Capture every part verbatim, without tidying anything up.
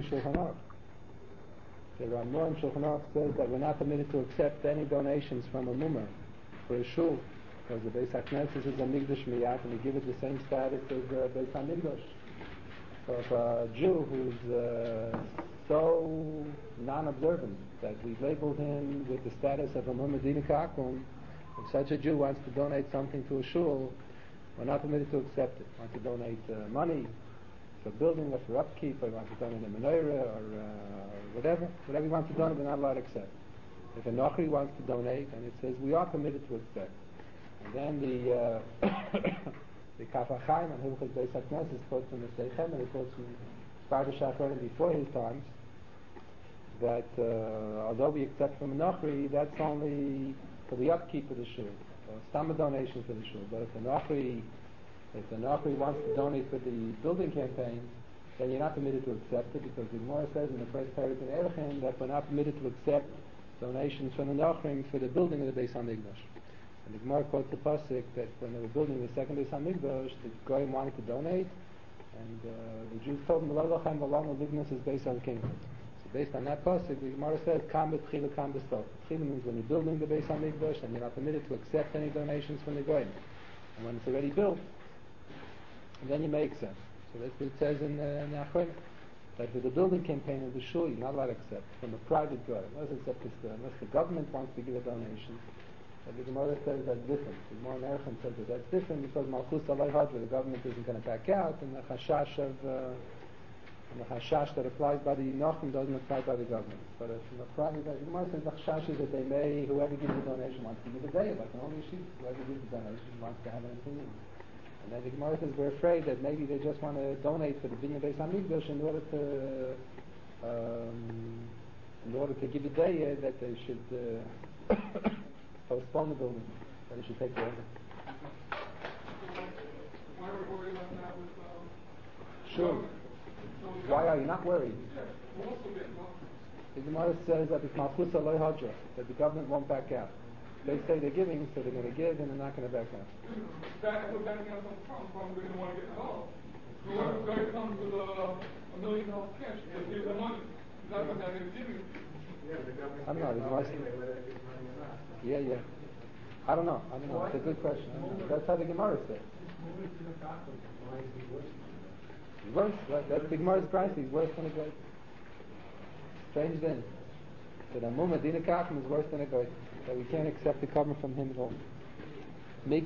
Shulchan Aruch. The Ramah in Shulchan Aruch says that we're not permitted to accept any donations from a mummer for a shul, because the Beis HaKnesses is a Migdash Miyat, and we give it the same status as uh, Beis HaMikdash. So if a Jew who's uh, so non-observant that we've labeled him with the status of a mummer dina kakum, if such a Jew wants to donate something to a shul, we're not permitted to accept it. Wants to donate uh, money for building or for upkeep, or wants to donate a menorah or uh, whatever, whatever he wants to donate, we're not allowed to accept. If a Nochri wants to donate, and it says we are permitted to accept, and then the uh, the Kaf HaChaim and Hilchos Beis HaKnesses quotes from the Seichem, and it quotes from Sparta Shachronim before his times, that uh, although we accept from a Nochri, that's only for the upkeep of the shul, or some donation for the shul. But if the Nochri, if the Nochri wants to donate for the building campaign, then you're not permitted to accept it, because the Gemara says in the first paragraph in Erechim that we're not permitted to accept donations from the Nochrim for the building of the Beis HaMikdash. And the Gemara quotes the pasuk that when they were building the second Beis HaMikdash, the Goyim wanted to donate, and uh, the Jews told them, "Lo lachem v'lanu lignas is based on kingdom." So based on that pasuk, the Gemara says, "Kam b'tchila, kam b'stov." Tchila means when you're building the Beis HaMikdash, and you're not permitted to accept any donations from the Goyim. And when it's already built, then you may accept. So that's what it says in uh, Nachrim, that for the building campaign of the shul, you're not allowed to accept from a private Goy. Unless, accept this, uh, unless the government wants to give a donation. But the Gemara says that's different. The Gemara in Erechim says that that's different because Malchus Alei Hadra, the government isn't going to back out, and the Chashash of uh, and the Chashash that applies by the Nochim doesn't apply by the government. But uh, from a private Goy, the Gemara says the Chashash is that they may, whoever gives the donation wants to give a day, like an only sheep, whoever gives the donation wants to have an opinion. And then the Gemara says we're afraid that maybe they just want to donate for the Binyan Beis HaMikdash in order to um, in order to give a day uh, that they should uh, postpone the building, that they should take the order. Why are we worried about that with um, Sure. Why are you not worried? Yeah, we'll also get involved. The Gemara says that it's Malchus Alei Hadra, that the government won't back out. They say they're giving, so they're going to give, and they're not going to back out. Back, we're backing out on the problem, probably they don't want to get involved. So what if guy comes with a, a million dollars cash and gives them money? He's not going to have any giving. Yeah, the government. I don't know. The Gemara says, whether they give money or not. yeah, yeah. I don't know. I don't know. It's a good question. I don't know. That's how the Gemara says. He's worse. Right? That's the Gemara's price. He's worse than a goy. Strange then. That a mumma dina kachim is worse than a goy. That we can't accept the cover from him at all. This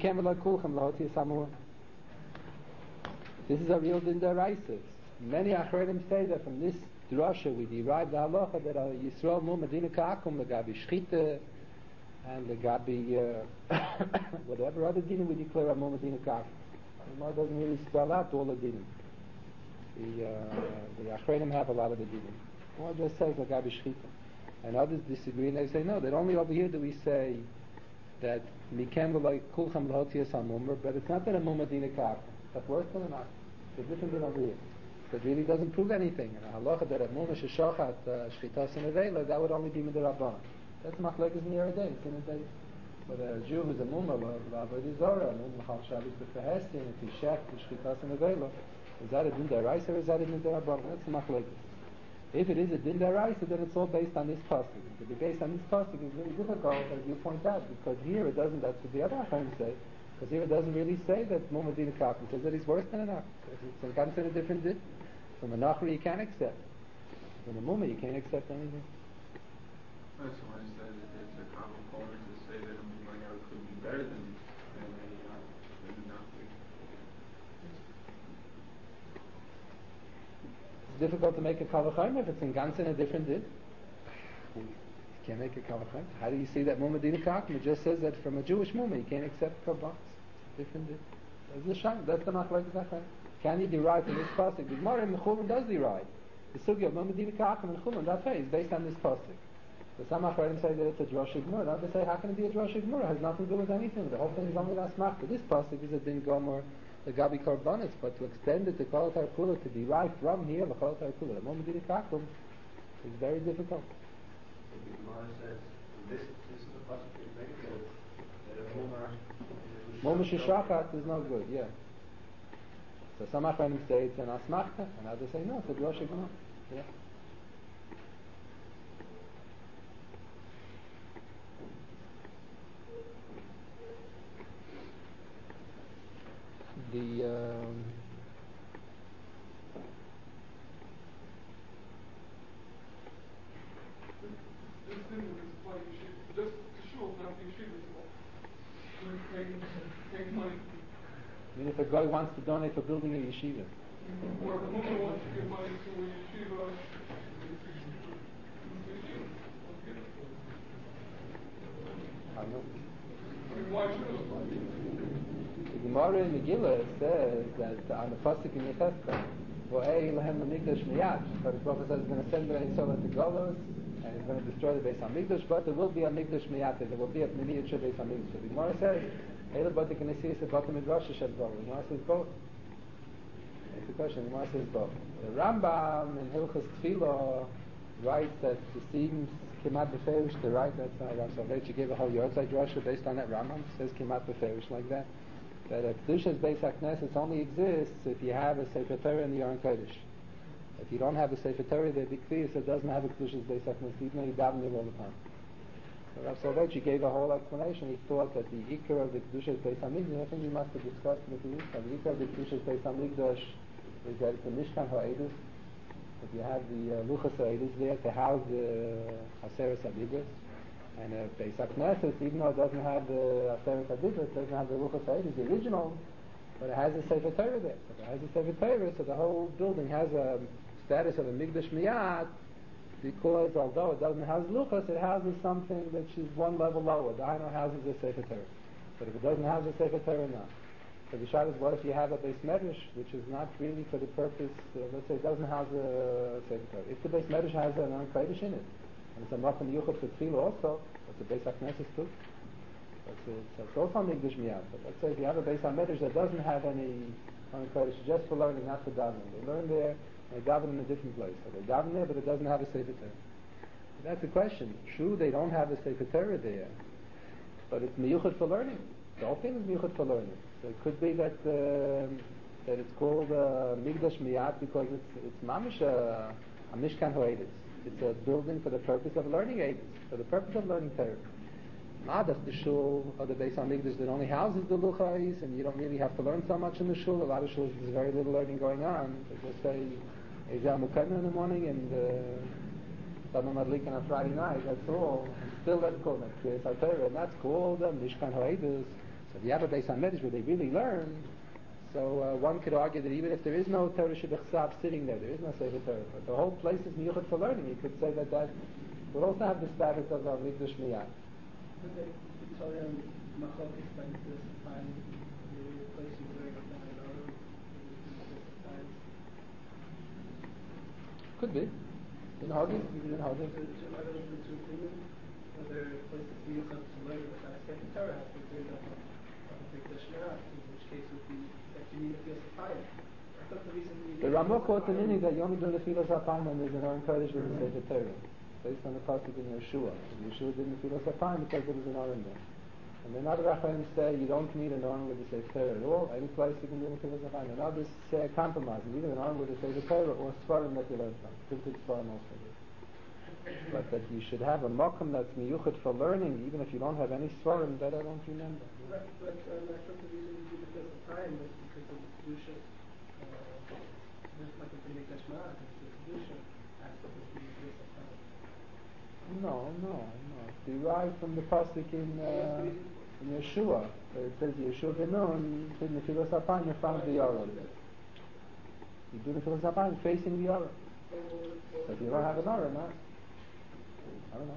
is a real din d'oraisa. Many achronim say that from this drasha we derive the halacha that a Yisrael mumma dina kachim legabi shchita and legabi uh, whatever other dinim we declare a mumma dina kachim. The Gemara doesn't really spell out all the dinim. The uh, the achronim have a lot of the dinim. The Gemara just says legabi shchita. And others disagree, and they say no, that only over here do we say that mikem v'lo kulcham l'hotziyas hamumar, but it's not that a mumma dina kachim. That's worse than an ach. It's a different than over here. That really doesn't prove anything. And a halacha that a mumma sheshochat shchitas and avela, that would only be midrabbanan. That's machlekes in the Yeridei. It's in a day. But a Jew who's a mumma l'avodah zora, a mumma chal shabbos b'fehestin, if he shech shchitas and avela, is that a din d'oraisa or is that a din d'rabbanan? That's machlekes. If it is a din d'oraisa, then it's all based on this pasuk. To be based on this pasuk is very difficult, as you point out, because here it doesn't. That's what the other achronim say. Because here it doesn't really say that mumma dina kachim. It says that he's worse than an ach. It's a kind of a different din. From a nachri you can't accept. From a mumma you can't accept anything. Well, someone says that it's a common point to say that a mumma could be better than than a uh, than a nachri. It's difficult to make a kavachayim if it's in ganz in a different din. You can't make a kavachayim. How do you see that mumma dina kachim? It just says that from a Jewish mumma you can't accept korbanos. Different din. That's the shayim. That's the machlekes achronim. Can you derive from this pasuk? The Gemara in the Chulin does derive. The sugya of mumma dina kachim and Chulin, that way, is based on this pasuk. So some achronim say that it's a drasha gemara. Others say, how can it be a drasha gemara? It has nothing to do with anything. The whole thing is only the asmachta. This pasuk is a din gomer. The Gabi Korbanis, but to extend it to Kol Kula, to derive from here the Kol Kula, the moment dina kachim, is very difficult. The Gemara says this this is the possibility that that a mumma Mumma sheshachat is no good, yeah. So some achronim say it's an asmachta, and others say no, it's a drasha gemara. Yeah. yeshivas for? Making, making money. I mean, if a guy wants to donate for building a yeshiva, Or if a woman wants to give money to a yeshiva, I don't know. why should it? The Gemara in Megillah says that on the pasuk in Yechezkel, "Vo'ei lehem l'mikdash miyad," but the Prophet says he's going to send the Yisrael to Golos and he's going to destroy the Beis Hamikdash, but there will be a Mikdash miyad, there will be a miniature Beis Hamikdash. The Gemara says, "Eila b'atik knesiyas b'atim midrash shed bo." The Gemara says both. That's the question. The Gemara says both. The Rambam in Hilchos Tefillah writes that it seems Kemat Beferish to write that uh, Rav Soloveitchik gave a whole Yortzeit drasha based on that Rambam. It says Kemat Beferish like that. That a Kedusha's Beis HaKnesses only exists if you have a Sefer Torah in the Aron Kodesh. If you don't have a Sefer Torah, the Big Kfir, so it doesn't have a Kedusha's Beis HaKnesses, even though you daven it all the time. So Rav Soloveitchik gave a whole explanation. He thought that the Ikar of the Kedusha's Beis HaMikdash, I think we must have discussed it with you, the Ikar of the Kedusha's Beis HaMikdash is that it's a Mishkan HaEdus. If you have the uh, Luchas HaEdus there to house the Haseres HaDibros, and uh, Beis HaKnesses, even though it doesn't have the Haseres HaDibros, it doesn't have the Luchas HaEdus, the original, but it has a Sefer Torah there. If it has a Sefer Torah, so the whole building has a status of a Mikdash Miyad, because although it doesn't house Luchas, it houses something which is one level lower. The Aino houses a Sefer Torah. But if it doesn't house a Sefer Torah, no. So the shot is, what if you have a Beis Medrash, which is not really for the purpose, uh, let's say it doesn't house a Sefer Torah. If the Beis Medrash has an Aron Kodesh in it, and it's a Makom Yuchot for Tefillah also, that's a Beis HaKnesses too. That's a, so it's also Mikdash Miyad. But let's say if you have a Beis HaMedrash that doesn't have any Aron Kodesh, just for learning, not for davening. They learn there, and they daven in a different place. So they daven there, but it doesn't have a Sefer Torah. So that's the question. True, they don't have a Sefer Torah there, but it's Miyuchot for learning. The whole thing is Miyuchot for learning. So it could be that uh, that it's called uh, Mikdash Miyad because it's it's mamish a, a Mishkan Ho'edus. It's a building for the purpose of learning Edus, for the purpose of learning Torah. Not as the shul or the Beis HaMikdash that only houses the luchais, and you don't really have to learn so much in the shul. A lot of shuls there's very little learning going on. They just say Ezel Mukadna in the morning and Tabam Adlik on a Friday night. That's all. And still that's called Kriyas HaTorah, and that's called uh, Mishkan Ho'edus. So if you have a Beis HaMikdash where they really learn, so uh, one could argue that even if there is no Torah Shebechsav sitting there, there is no Sefer Torah, but the whole place is miyuchad for learning. You could say that that would also have the status of a Mikdash Miyad. But the Torah and Machokis like this time, the place you learn about another, times. Could be. In Hagin, in Hagin. Are those the two opinions? Whether places miyuchad to learn without Sefer Torah have to bring up Mikdash Miyad, in which case would be that you need to feel surprised. I thought the reason you The Ramah quotes the meaning that you only do the Filas HaPayim when there's an Aron Kodesh with the Sefer Torah, based on the pasuk in Yeshua. And Yeshua did the Filas HaPayim because there was an Aron there. And then other Rachayim say you don't need an Aron with the Sefer Torah at all. Any place you can do the Filas HaPayim. And others say a compromise, either an Aron with the Sefer Torah or Svarim that you learn from. Printed Svarim also. But that you should have a makom that's miyuchad for learning, even if you don't have any svarim, that I don't remember. Right, but um, I thought the reason you do the first time was because of the kedusha, uh, just like the Mikdash Ma'at, the kedusha aspect of the first time. No, no, no. It's derived from the pasuk in uh, in Yeshua. Where it says Yeshua Benun in the Filas HaPayim in front of the Aron. You do the Filas HaPayim facing the Aron. So if you don't have an Aron, huh? I don't know.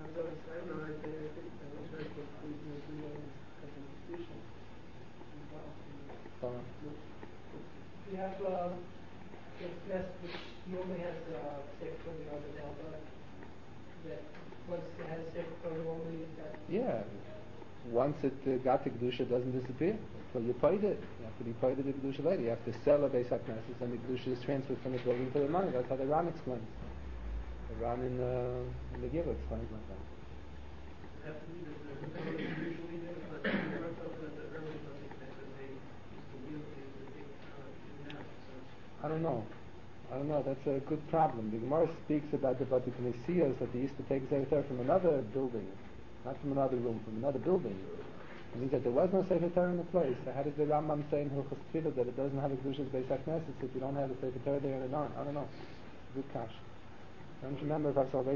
Uh, We have uh, a nest which normally has uh, safe clothing on the delta. That once it has safe clothing only, that yeah. Once it uh, got to Kedusha, it doesn't disappear. So you paid it. You have to be paid the Kedusha later. You have to sell a Beis HaKnesses and the Kedusha is transferred from the building to the money. That's how the Ram explains. The Ram in, uh, in the Gila explains like that. Have to be that the Torah is usually there, but the Torah tells that the early Bati that they used to wield the the Torah now. So I don't know. I don't know. That's a good problem. The Gemara speaks about the Bati Knesiyos that they used to take Sefer from another building, not from another room, from another building. It means that there was no Sefer Torah in the place. So how does the Rambam say in Hilchos Tefillah that it doesn't have a Kedusha's Beis HaKnesses if you don't have a Sefer Torah there in an Aron? I don't know. Good cash. I don't remember if Rav Soloveitchik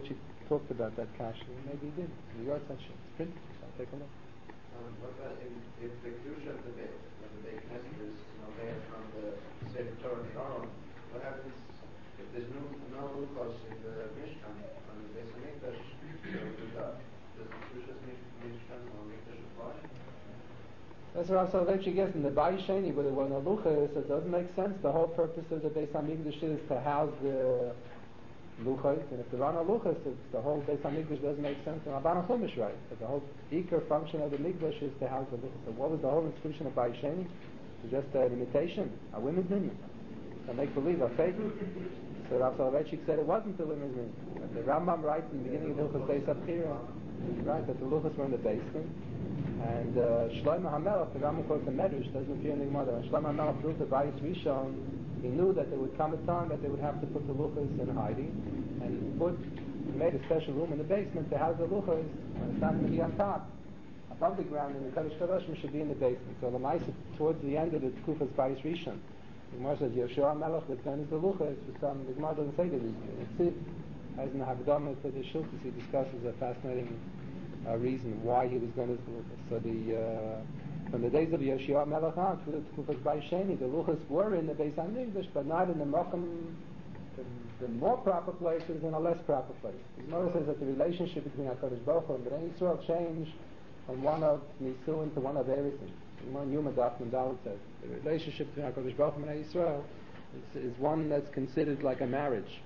talked about that kasha. Maybe he did. The Yortzeit Shir. It's printed. So I'll take a look. Um, what about in, if the kedusha of the beit, of the beit knesset is, you know, made from the Sefer Torah and the Aron, what happens if there's no no luchos in the Mishkan on the Beis Hamikdash? So does the does the kedushas Mishkan or Mikdash apply? That's what Rav Soloveitchik gets in the Bayis Sheni, where there were no luchos, so it doesn't make sense. The whole purpose of the Beis Hamikdash is to house the luchos, and if there are no luchos, the whole Beis Hamikdash doesn't make sense. And Rabban Chumash, right? But the whole ikar function of the Mikdash is to house the luchos. So what was the whole institution of Bayis Sheni? It was just an imitation, a women's minion, a make believe, a fake. So Rav Soloveitchik said it wasn't the women's minion. But the Rambam writes in the beginning of Hilchos Beis Abchira, right, that the luchos were in the basement. And uh, Shlomo HaMelech, the Rambam quotes the Medrash, doesn't appear in the Gemara. When Shlomo HaMelech built the Bayis Rishon, he knew that there would come a time that they would have to put the luchos in hiding, and he put, he made a special room in the basement to house the luchos, and it's not going to be on top. Above the ground, in the Kodesh Kodashim should be in the basement. So the Lamaisa, towards the end of the Kufas Bayis Rishon, the Gemara says, Yoshua HaMelech, the gun is the luchos, for some, the Gemara doesn't say the reason. It's it. As in the Haggadah to the Shulchis, he discusses a fascinating Uh, reason why he was going to do this. So the uh, from the days of Yoshua Melech on to the Tkufa's Bayis Sheni, the luchos were in the Beis Hamikdash, but not in the Mokum, the, the more proper places and a less proper place. The Gemara says that the relationship between HaKadosh Baruch Hu and Bnei Yisrael changed from one of Nisuin to one of Erisin. One Yuma Daf and Dalit says the relationship between HaKadosh Baruch Hu and Bnei Yisrael is, is one that's considered like a marriage.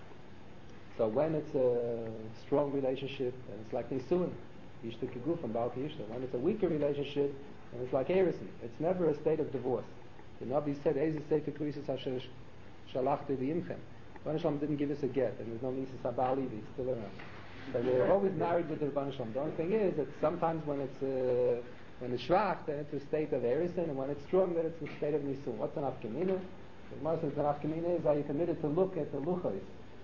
So when it's a strong relationship, then it's like Nisuin. Ishta Kiguf and Baal Ishta. When it's a weaker relationship, then it's like Erison. It's never a state of divorce. The Nabi said, Ezi Sefer Krisis Asher Shalachti V'imchem. Rebbeinu Shalom didn't give us a get, and there's no Mises Habali, he's still around. So they're always married with the Rebbeinu Shalom. The only thing is that sometimes when it's uh, when it's shvach, then it's a state of Erison, and when it's strong, then it's a state of Nisun. What's an Afkamina? The Gemara says an Afkamina is, are you permitted to look at the luchos?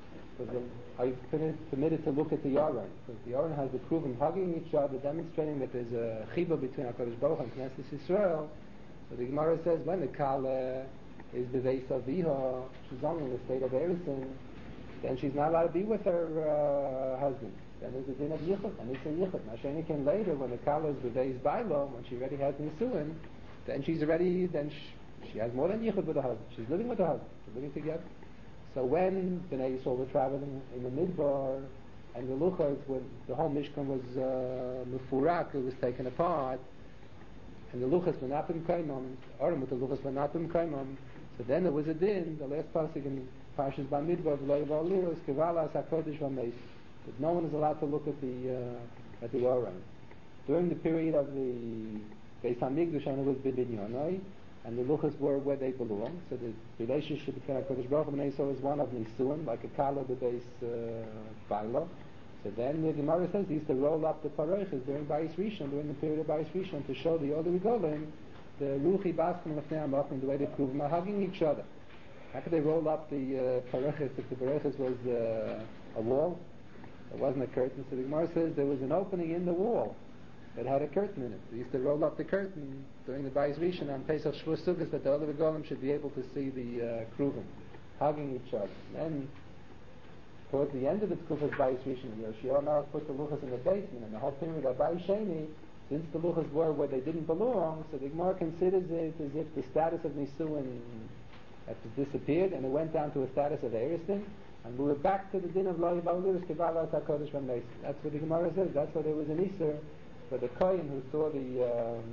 Are you permitted to look at the Yaron? Because the Yaron has the proven hugging each other, demonstrating that there's a chibah between HaKadosh Baruch Hu and Knesset Yisrael. So the Gemara says when the Kala is b'veis aviha, she's only in the state of Erison, then she's not allowed to be with her uh, husband. Then there's a din of yichud, and it's a yichud. Mashani came later when the Kala is b'veis bailo, when she already has nisuin, then she's already, then she, she has more than yichud with her husband. She's living with her husband. They're living together. So when Bnei Yisrael were traveling in the Midbar, and the luchos, when the whole Mishkan was mefurak, uh, it was taken apart, and the luchos were not in kaimam, or with the luchos were not in kaimam, so then there was a din, the last pasuk in Parshas Bamidbar, V'lo yival liros, kevalas hakodesh v'meis, that no one is allowed to look at the uh, at the Aron. During the period of the Beis Hamikdash, and it was B'binyonai, and the luchos were where they belong. So the relationship between HaKadosh Baruch Hu and Bnei Yisrael is one of Nisuin, like a kala b'beis bailo. So then the Gemara says he used to roll up the parochas during Bayis Rishon, during the period of Bayis Rishon, to show the older Regolim, the ruchi baskim lefnei hamakom, the way they prove them are hugging each other. How could they roll up the uh, parochas if the parochas was uh, a wall? It wasn't a curtain. So the Gemara says there was an opening in the wall that had a curtain in it. They used to roll up the curtain during the Bayis Rishon on Pesach Shavuos Sukkos that the other Regolim should be able to see the uh, Kruvim hugging each other. And then, towards the end of the Tkufas Bayis Rishon, Yoshua Melech put the luchos in the basement, and the whole period of Bayis Sheni, since the luchos were where they didn't belong, so the Gemara considers it as if the status of Nisuin had disappeared, and it went down to a status of Erisin, and we were back to the din of Lo yival liros kevalas hakodesh v'meis. That's what the Gemara says. That's why there was an Isser. But the Kohen who saw the um,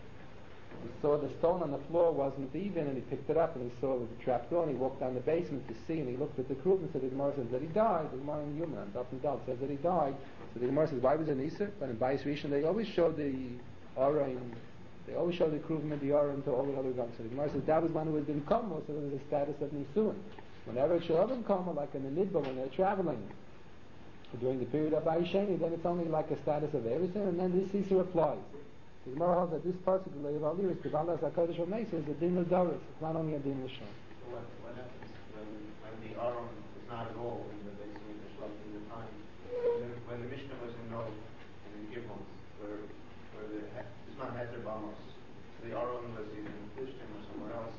who saw the stone on the floor wasn't even, and he picked it up and he saw it was a trap door, and he walked down the basement to see, and he looked at the Kruv and said, the Gemara says that he died. The Gemara in Yuma and Daf and Dal says that he died. So the Gemara says, why was it an Isser? But in Bayis Rishon they always showed the Aron, they always showed the Kruvim and the Aron to all the other guns. So the Gemara says that was one who was in Komo, so there was a status of Nisuin. Whenever it showed in Komo, like in the Midbar when they're traveling, during the period of Bayis Sheni, then it's only like a status of Erison, and then this Isser applies. The Gemara holds that this part of the Lo yival liros kevalas hakodesh v'meis is a din l'doros. It's not only a din l'shon. So what, what happens when, when the Aron was not at all in the Beis Hamikdash in the time when, when the Mishnah was in Nov and in Givon, where where the it's not Heter Bamos, the Aron was either in Plishtim or somewhere else.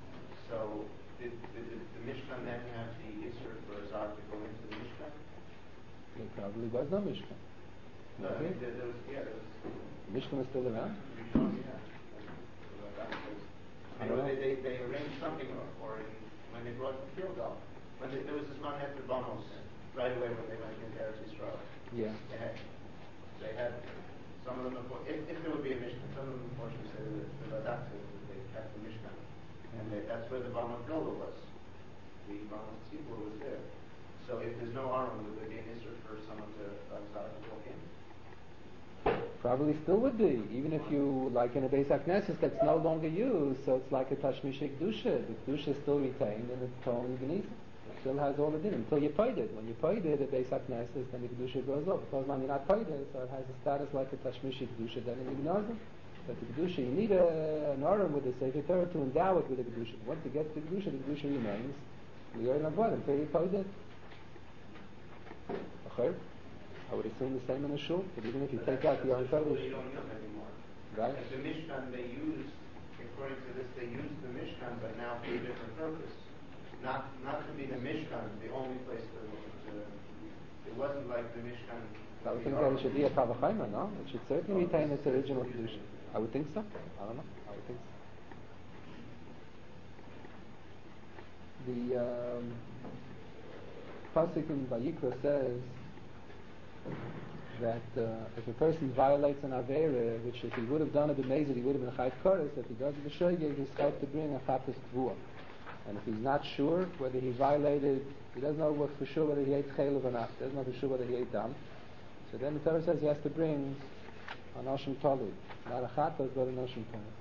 So did, did, did the Mishnah then have the Isser for a Zar to go into the Mishnah? There probably was no Mishkan. No, I Okay. mean, there, there was, yeah, there was, The Mishkan was still around? Rishon, yeah. Like that was- I You don't know, they, know. they, they arranged something, or, or in, when they brought the field up, when they, there was this man after Bonos, right away when they went into Eretz Yisrael. Yeah. They had, they had, some of them, unfor- if, if there would be a Mishkan, some of them unfortunately said the, the Radak said that they kept the Mishkan. And they, that's where the Balmot Gola was. The Balmot Tzibur was there. So if there's no Aron, would there be an issue for someone to, outside to walk in? Probably still would be, even if you, like in a Beis HaKnesses that's no longer used, so it's like a Tashmish Kedusha. The Kedusha is still retained and it's totally Gnisa. It still has all the din until you paid it. When you paid it at Beis HaKnesses, then the Kedusha goes up. Because when you're not paid it, so it has a status like a Tashmish Kedusha, then it ignores it. But the Kedusha, you need a, an Aron with the Sefer Torah to endow it with the Kedusha. Once you get the Kedusha, the Kedusha remains. You earn a blood until you paid it. Okay? I would assume the same in the shul, but even if you take out the Aron That's Torah, what you don't use anymore. right? Like the Mishkan they used, according to this, they used the Mishkan, but now for a different purpose. Not not to be the Mishkan, the only place to, to it wasn't like the Mishkan. I would think that it should be a Kavachayma, no? It should certainly retain its original Kedusha. I would think so. I don't know. I would think so. The um, Pasuk in Vayikra says that uh, if a person violates an Aveira, which if he would have done it b'mezid, he would have been Chayv Koros, if he does it b'shogeg, he's Chayv to bring a Chappos Tvua. And if he's not sure whether he violated, he doesn't know what for sure whether he ate Chaylev or not, he doesn't know for sure whether he ate Dam. So then the Torah says he has to bring an Oshim Talui, not a Chappos, but an Oshim Talui.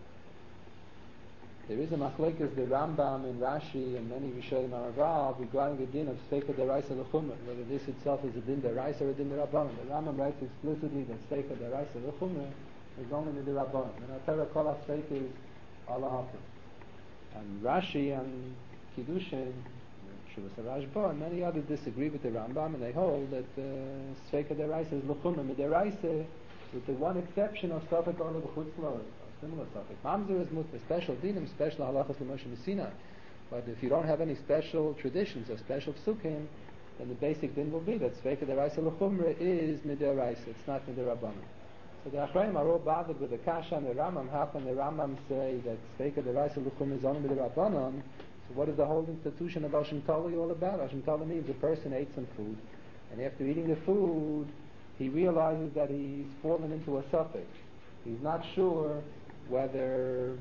There is a machlekes, the Rambam and Rashi and many Rishonim are involved regarding the din of Seika Deraisa L'Chumra, whether this itself is a din Deraisa or a din D'Rabbanan. The Rambam writes explicitly that Seika Deraisa L'Chumra is only the D'Rabbanan. And our Torah Kol HaSeika is Allah Hafiz. And Rashi and Kiddushin, Shuvas HaRashba, and many others disagree with the Rambam, and they hold that uh, Seika Deraisa is L'Chumra Mideraisa, with the one exception of Safek Ola B'chutz La'or. Similar topic. Mamzer is mutter, special dinim, special halachas l'Moshe Messina. But if you don't have any special traditions or special psukim, then the basic din will be that Sveika Deraisa L'Chumra is Midiraisa, it's not Midirabbanan. So the Achrayim are all bothered with the Kasha and the Rambam. How can the Rambam say that Sveika Deraisa L'Chumra is only Midirabbanan? So what is the whole institution of Hashem Tali all about? Hashem Tali means a person ate some food, and after eating the food, he realizes that he's fallen into a suffix. He's not sure whether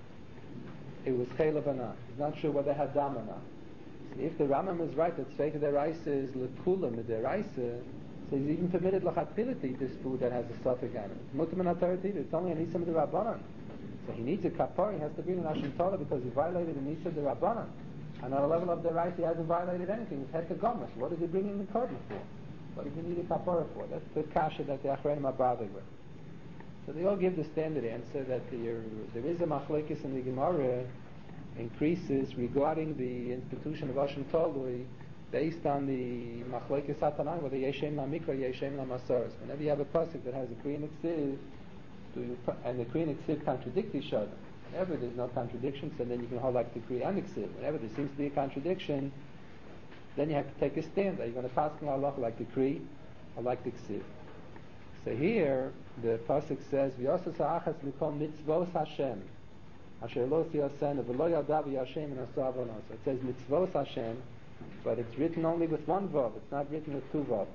it was chaylev or not. He's not sure whether it had dam or not. So if the Rambam is right that Sveika Deraisa is lekula mideraisa, so he's even permitted lachatchila to eat this food that has a suffix on it. Mutam and Atarat either. It's only an Isa D'Rabbanan. So he needs a kapar, he has to bring an Hashem Torah because he violated an Isa D'Rabbanan. And on a level of Deraisa he hasn't violated anything. It's het gomas. What is he bringing the korban for? What does he need a kapara for? That's the kasha that the Achrayim are bothered with. So they all give the standard answer that the, uh, there is a machlekes in the Gemara increases regarding the institution of Hashem Tolui based on the machlekes Satanan, whether Yeshem la Mikra, Yeshem la Masoros. Whenever you have a pasuk that has a Kriya and Ksiv, do you, and the Kriya and Ksiv contradict each other. Whenever there's no contradiction, so then you can hold like the Kriya and Ksiv. Whenever there seems to be a contradiction, then you have to take a stand. Are you going to pass on Allah like the Kriya or like the Ksiv? So here, the pasuk says, "V'yosas ha'achas mikol mitzvos Hashem, asher lo tiyasenu v'lo yadav Hashem and asav So it says mitzvos Hashem, but it's written only with one vav. It's not written with two vav.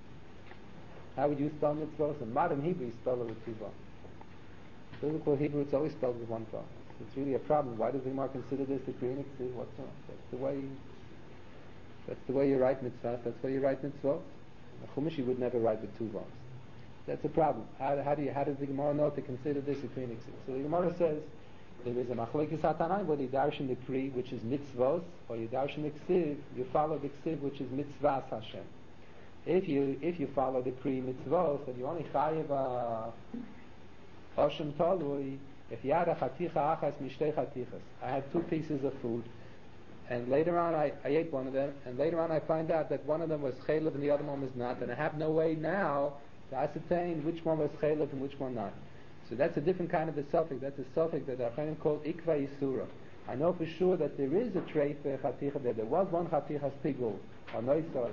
How would you spell mitzvos? In modern Hebrew, you spell it with two vav. Biblical Hebrew, it's always spelled with one vav. It's really a problem. Why does the Gemara consider this the Kriya? What's wrong? That's the way. That's the way you write mitzvahs. That's the way you write mitzvot. The Chumash you would never write with two vavs. That's a problem. How, how do you, how does the Gemara know to consider this a Kriya Niksiv? So the Gemara says there is a machlekes Hatanai whether you darshan the Kriya, which is mitzvos, or you darshan the Ksiv, you follow the Ksiv, which is mitzvahs Hashem. If you if you follow the Kriya mitzvos, then you only chayiv a Hashem Talui. If you had a chaticha achas mishtei chatichas, I had two pieces of food, and later on I, I ate one of them, and later on I find out that one of them was chaylev and the other one was not, and I have no way now to ascertain which one was chaylev and which one not. So that's a different kind of a suffix. That's a suffix that our friend called ikva yisura. I know for sure that there is a trait for chaticha there. There was one chatichas pigul or noisor,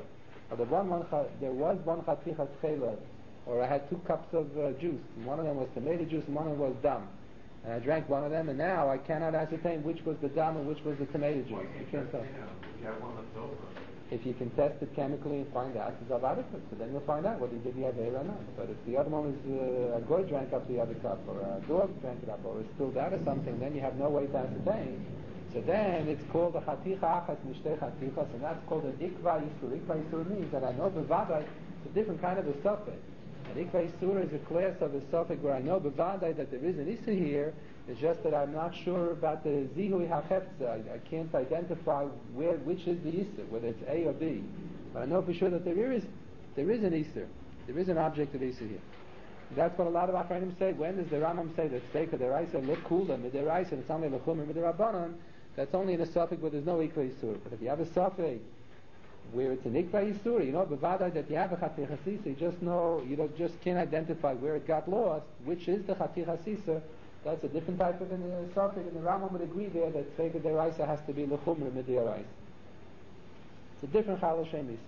or the one, one cha- there was one chatichas chela, or I had two cups of uh, juice, and one of them was tomato juice and one of them was dam. And I drank one of them, and now I cannot ascertain which was the dam and which was the tomato juice. You can't tell. If you can test it chemically and find out it's adequate, so then you'll find out whether did you have air or not. But if the other one is uh, a goy drank up the other cup, or a dog drank it up, or it spilled out or something, then you have no way to ascertain. So then it's called a chaticha achas mishtei chatichas, and that's called an ikva yisur. Ikva yisur means that I know bevadai it's a different kind of a suffix. And ikva yisur is a class of a suffix where I know bevadai that there is an issue here. It's just that I'm not sure about the zihui hachefza. I, I can't identify where which is the isur, whether it's A or B. But I know for sure that there is there is an isur. There is an object of isur here. That's what a lot of Achronim say. When does the Rambam say that steak of the rice look cooler, midiraisa, and it's only lechumer midirabanan? That's only in a suffix where there's no ikva yisur. But if you have a suffix where it's an ikva yisur, you know bevadai that you have a chaticha sisa, you just know you don't, just can't identify where it got lost, which is the chaticha sisa. That's a different type of a suffix, and the Rambam would agree there that steak of the rice has to be lechumer midiraisa. It's a different chal shemis.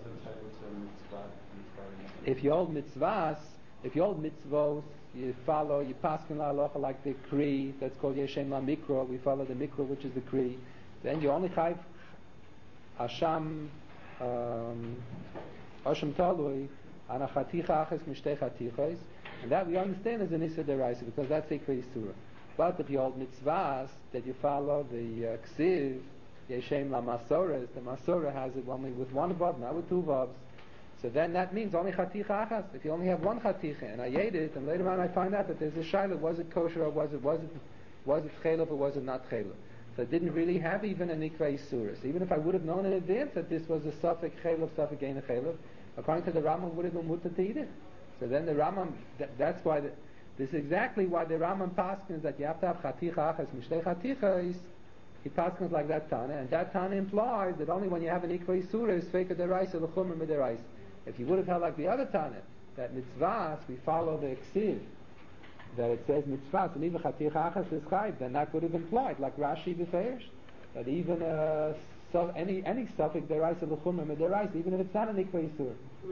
If you hold mitzvahs, if you hold mitzvos, you follow, you paskin la halacha like the Kri, that's called Yeshem la Mikro, we follow the Mikro, which is the Kri, then you only chayv Asham, um, Asham Talui, and a chaticha achas mishtei chatichas, and that we understand as an Issa Deraisa, because that's a Kri Surah. But if you hold mitzvahs, that you follow the uh, Ksiv, Yeshem la Masorah, the Masorah has it only with one vav, not with two vavs. So then that means only chaticha achas. If you only have one chaticha, and I ate it, and later on I find out that there's a shaila, was it kosher or was it was it was it chelav or was it not chelav? So it didn't really have even an ikva yisura. So even if I would have known in advance that this was a suffix chelav, suffix gain chelav, according to the Rambam, would have been mutter to eat it. So then the Rambam, th- that's why the, this is exactly why the Rambam paskins that you have to have chaticha achas mishtei chatichas. He paskins like that Tana, and that Tana implies that only when you have an ikva yisura is fake deraisa l'chumer mideraisa. If you would have held like the other Tana, that mitzvahs, we follow the Ksiv, that it says mitzvahs, and even chaticha achas is chayv, then that would have implied, like Rashi beferish, that even uh, so, any any suffix deraisa l'chumer mideraisa, even if it's not an ikva yisur.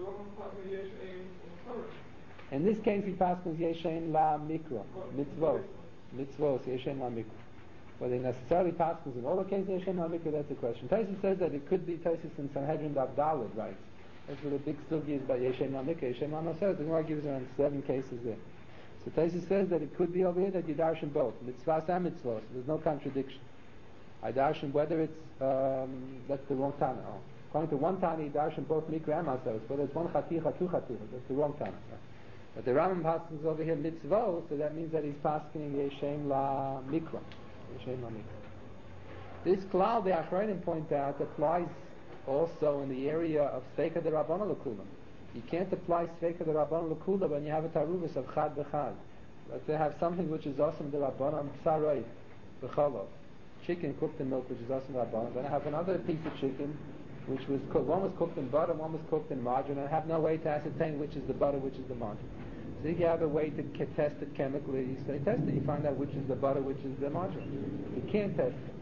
In this case, he paskins yeshen la mikro, mitzvos, mitzvos, yeshen la mikro. Whether he necessarily paskins in all the cases yeshen la mikro, that's a question. Taisus says that it could be Taisus in Sanhedrin Daf Daled, right? That's where the big sugi is by Yeshem Lamikah. Yeshem Lamikah, the Gemara gives around seven cases there. So Taisus says that it could be over here that you darshan both, mitzvahs and mitzvahs. There's no contradiction. I darshan whether it's, um, that's the wrong Tana. Oh. According to one Tana, you darshan both mikra and masos, whether it's one chaticha, two chaticha, that's the wrong Tana. But the Rambam paskins over here mitzvahs, so that means that he's paskining Yeshem La Mikra. Yeshem La Mikra. This cloud, the Achronim point out, applies also in the area of Sveika de Rabbana L'Kula. You can't apply Sveika de Rabbana L'Kula when you have a taruvus of Chad B'Chad. Let's say have something which is awesome de Rabbana Psaroi, B'Cholov. Chicken cooked in milk, which is awesome de Rabbana. Then I have another piece of chicken, which was cooked, one was cooked in butter, one was cooked in margarine, and I have no way to ascertain which is the butter, which is the margarine. So you have a way to ke- test it chemically. So you test it, you find out which is the butter, which is the margarine. You can't test it.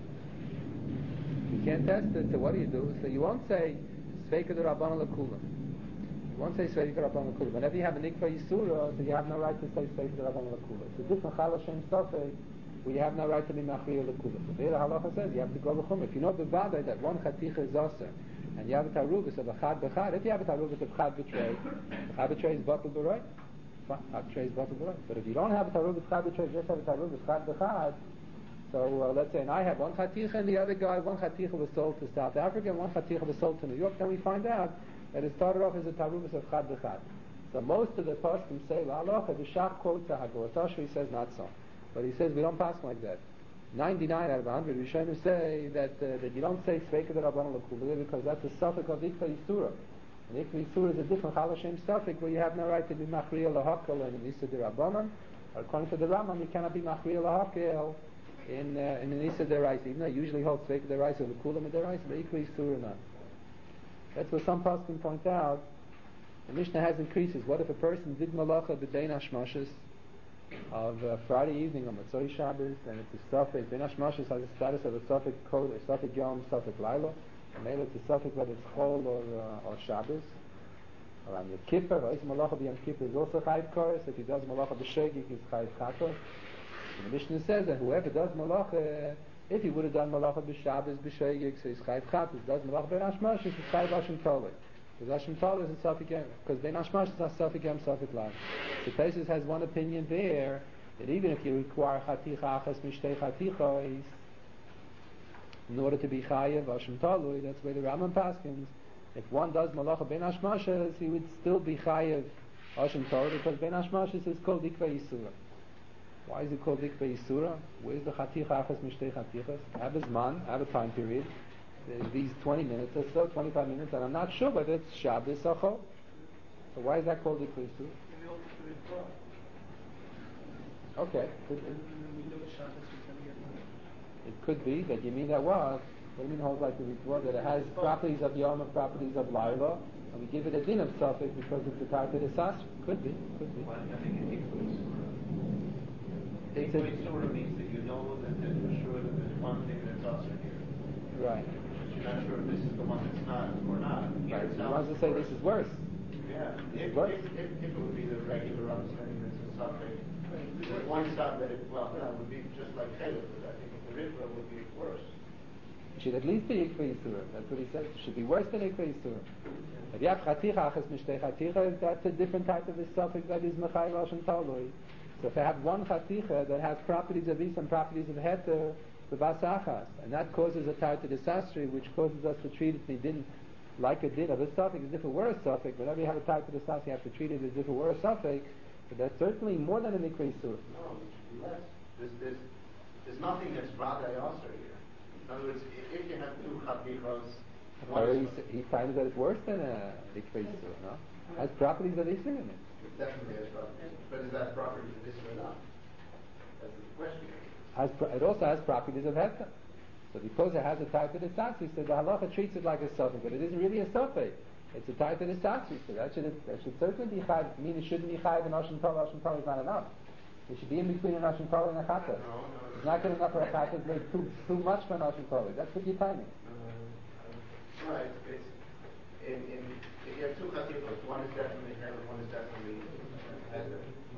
You can't test it, so what do you do? So you won't say Sveika de Rabbana L'Kula. You won't say Sveika de Rabbana L'Kula. Whenever you have an ikva yisura, so you have no right to say Sveika de Rabbana L'Kula. It's a different chal Hashem sofei, where you have no right to be machriya L'Kula. So there the halacha says you have to go L'chum. If you know b'vadai that one chaticha is aser, and you have a tarubis of a chad b'chad, if you have a tarubis of chad b'trei, chad b'trei is batal b'roi, chad b'trei is batal b'roi. But if you don't have a tarubis chad b'trei, just have a tarubis chad b'chad, so uh, let's say, and I have one chaticha, and the other guy, one chaticha was sold to South Africa, and one chaticha was sold to New York. Then we find out that it started off as a tarubas of chad b'chad. So most of the poskim say, la alocha, the Shach quotes a Hagor. Toshvi says not so, but he says we don't pass like that. Ninety-nine out of a hundred Rishonim say that uh, that you don't say Sveika de Rabbana L'Kula because that's a suffix of ikva yisura. And ikva yisura is a different chal Hashem suffix where you have no right to be machriya lahakal and Issa de Rabbanan. According to the Rambam, you cannot be machriya lahakal in uh, in an Issa Deraisa, even though I usually hold Sveika Deraisa or L'Kula Deraisa, but Ikva Yisura not. That's what some poskim point out. The Mishnah has increases. What if a person did malacha b'bein hashmashas of uh, Friday evening on Matzoi Shabbos, and it's a suffix, bein hashmashas has a status of a suffix code, a suffix yom, suffix laila. Maybe it's a suffix whether it's Chol or, uh, or Shabbos. Or on Yom Kippur, or Malacha b'Yom Kippur is also Chayiv Koros. If he does Malacha b'Shegig, he's Chayiv Chatos. And the Mishnah says that whoever does Malacha, if he would have done Malacha b'Shabbos b'Shegig, so he's Chayiv Chatos. Does Malacha b'Rosh Hashanah, he's Chayiv Hashem Tolei. Because Hashem Tolei is a suffix Yom. Because Ben Hashmash is not suffix Yom, suffix Lav. So Taisus has one opinion there, that even if you require Chaticha Achas Mishtei Chatichos, in order to be Chayiv Hashem Tolei, that's where the Rambam paskins. If one does Malacha Ben Hashmashas, he would still be Chayiv Hashem Torah because Ben Hashmashas is called Ikva Yisura. Why is it called Ikva Yisura? Where's the Chaticha Achas Mishtei Chatichas? Have a man, have a time period. There's these twenty minutes or so, twenty-five minutes, and I'm not sure whether it's Shabbos or Chol. So why is that called Ikva Yisura? Okay. Could be. It could be that you mean that was. What do you mean holds like the Ritva? That it has properties of Yom and properties of Laila, and we give it a din of suffix because it's a type of the Sas. Could be, could be. Well, I think it includes It's Ikva a- Yisura means that you know that there's for sure that there's one thing that's also here. Right. But you're not sure if this is the one that's not or not. Here Right. it He sounds wants to say worse. this is worse. Yeah, This is if, worse. if, if, if it would be the regular understanding that it's a suffix, that one side that it, well, that would be just like Caleb, but I think the Ritva would be worse. It should at least be Ikva Yisura. That's what he says. It should be worse than Ikva Yisura. If you have Chaticha Achas Mishtei Chatichas, that's a different type of a suffix that is Mechayiv Hashem Tolei. So if I have one Chaticha that has properties of Is and properties of Heter, the Vasachas, and that causes a type of the Sastri, which causes us to treat it we didn't like a din of a suffix as if it were a suffix. Whenever you have a type of the Sastri, you have to treat it as if it were a suffix. But that's certainly more than an Ikva Yisura. No, it should be less. There's, there's, there's nothing that's Vada Yasser here. In other words, i- if you have two Chatichos, one Or is, he's, he's trying to that it's worse than a Ikva Yisura, no? Has properties of Isra in it. it definitely has properties. But is that property for this or not? That's the question. Has, pro- it also has properties of Heter. So because it has a type of the Satsi, so the halacha treats it like a suffix, but it isn't really a suffix. It's a type of the Satsi, so that should, that should certainly be Chayv. I mean, it shouldn't be Chayv and Hashem Torah. Hashem Torah is not enough. It should be in between an Hashem Torah and a Chata. No, no. It's not good enough for a Chata, it's made too, too much for an Hashem Torah. That's what you're timing. Right, it's, in, in, if you have two Chatichos, one is definitely Heter, one is definitely Heter.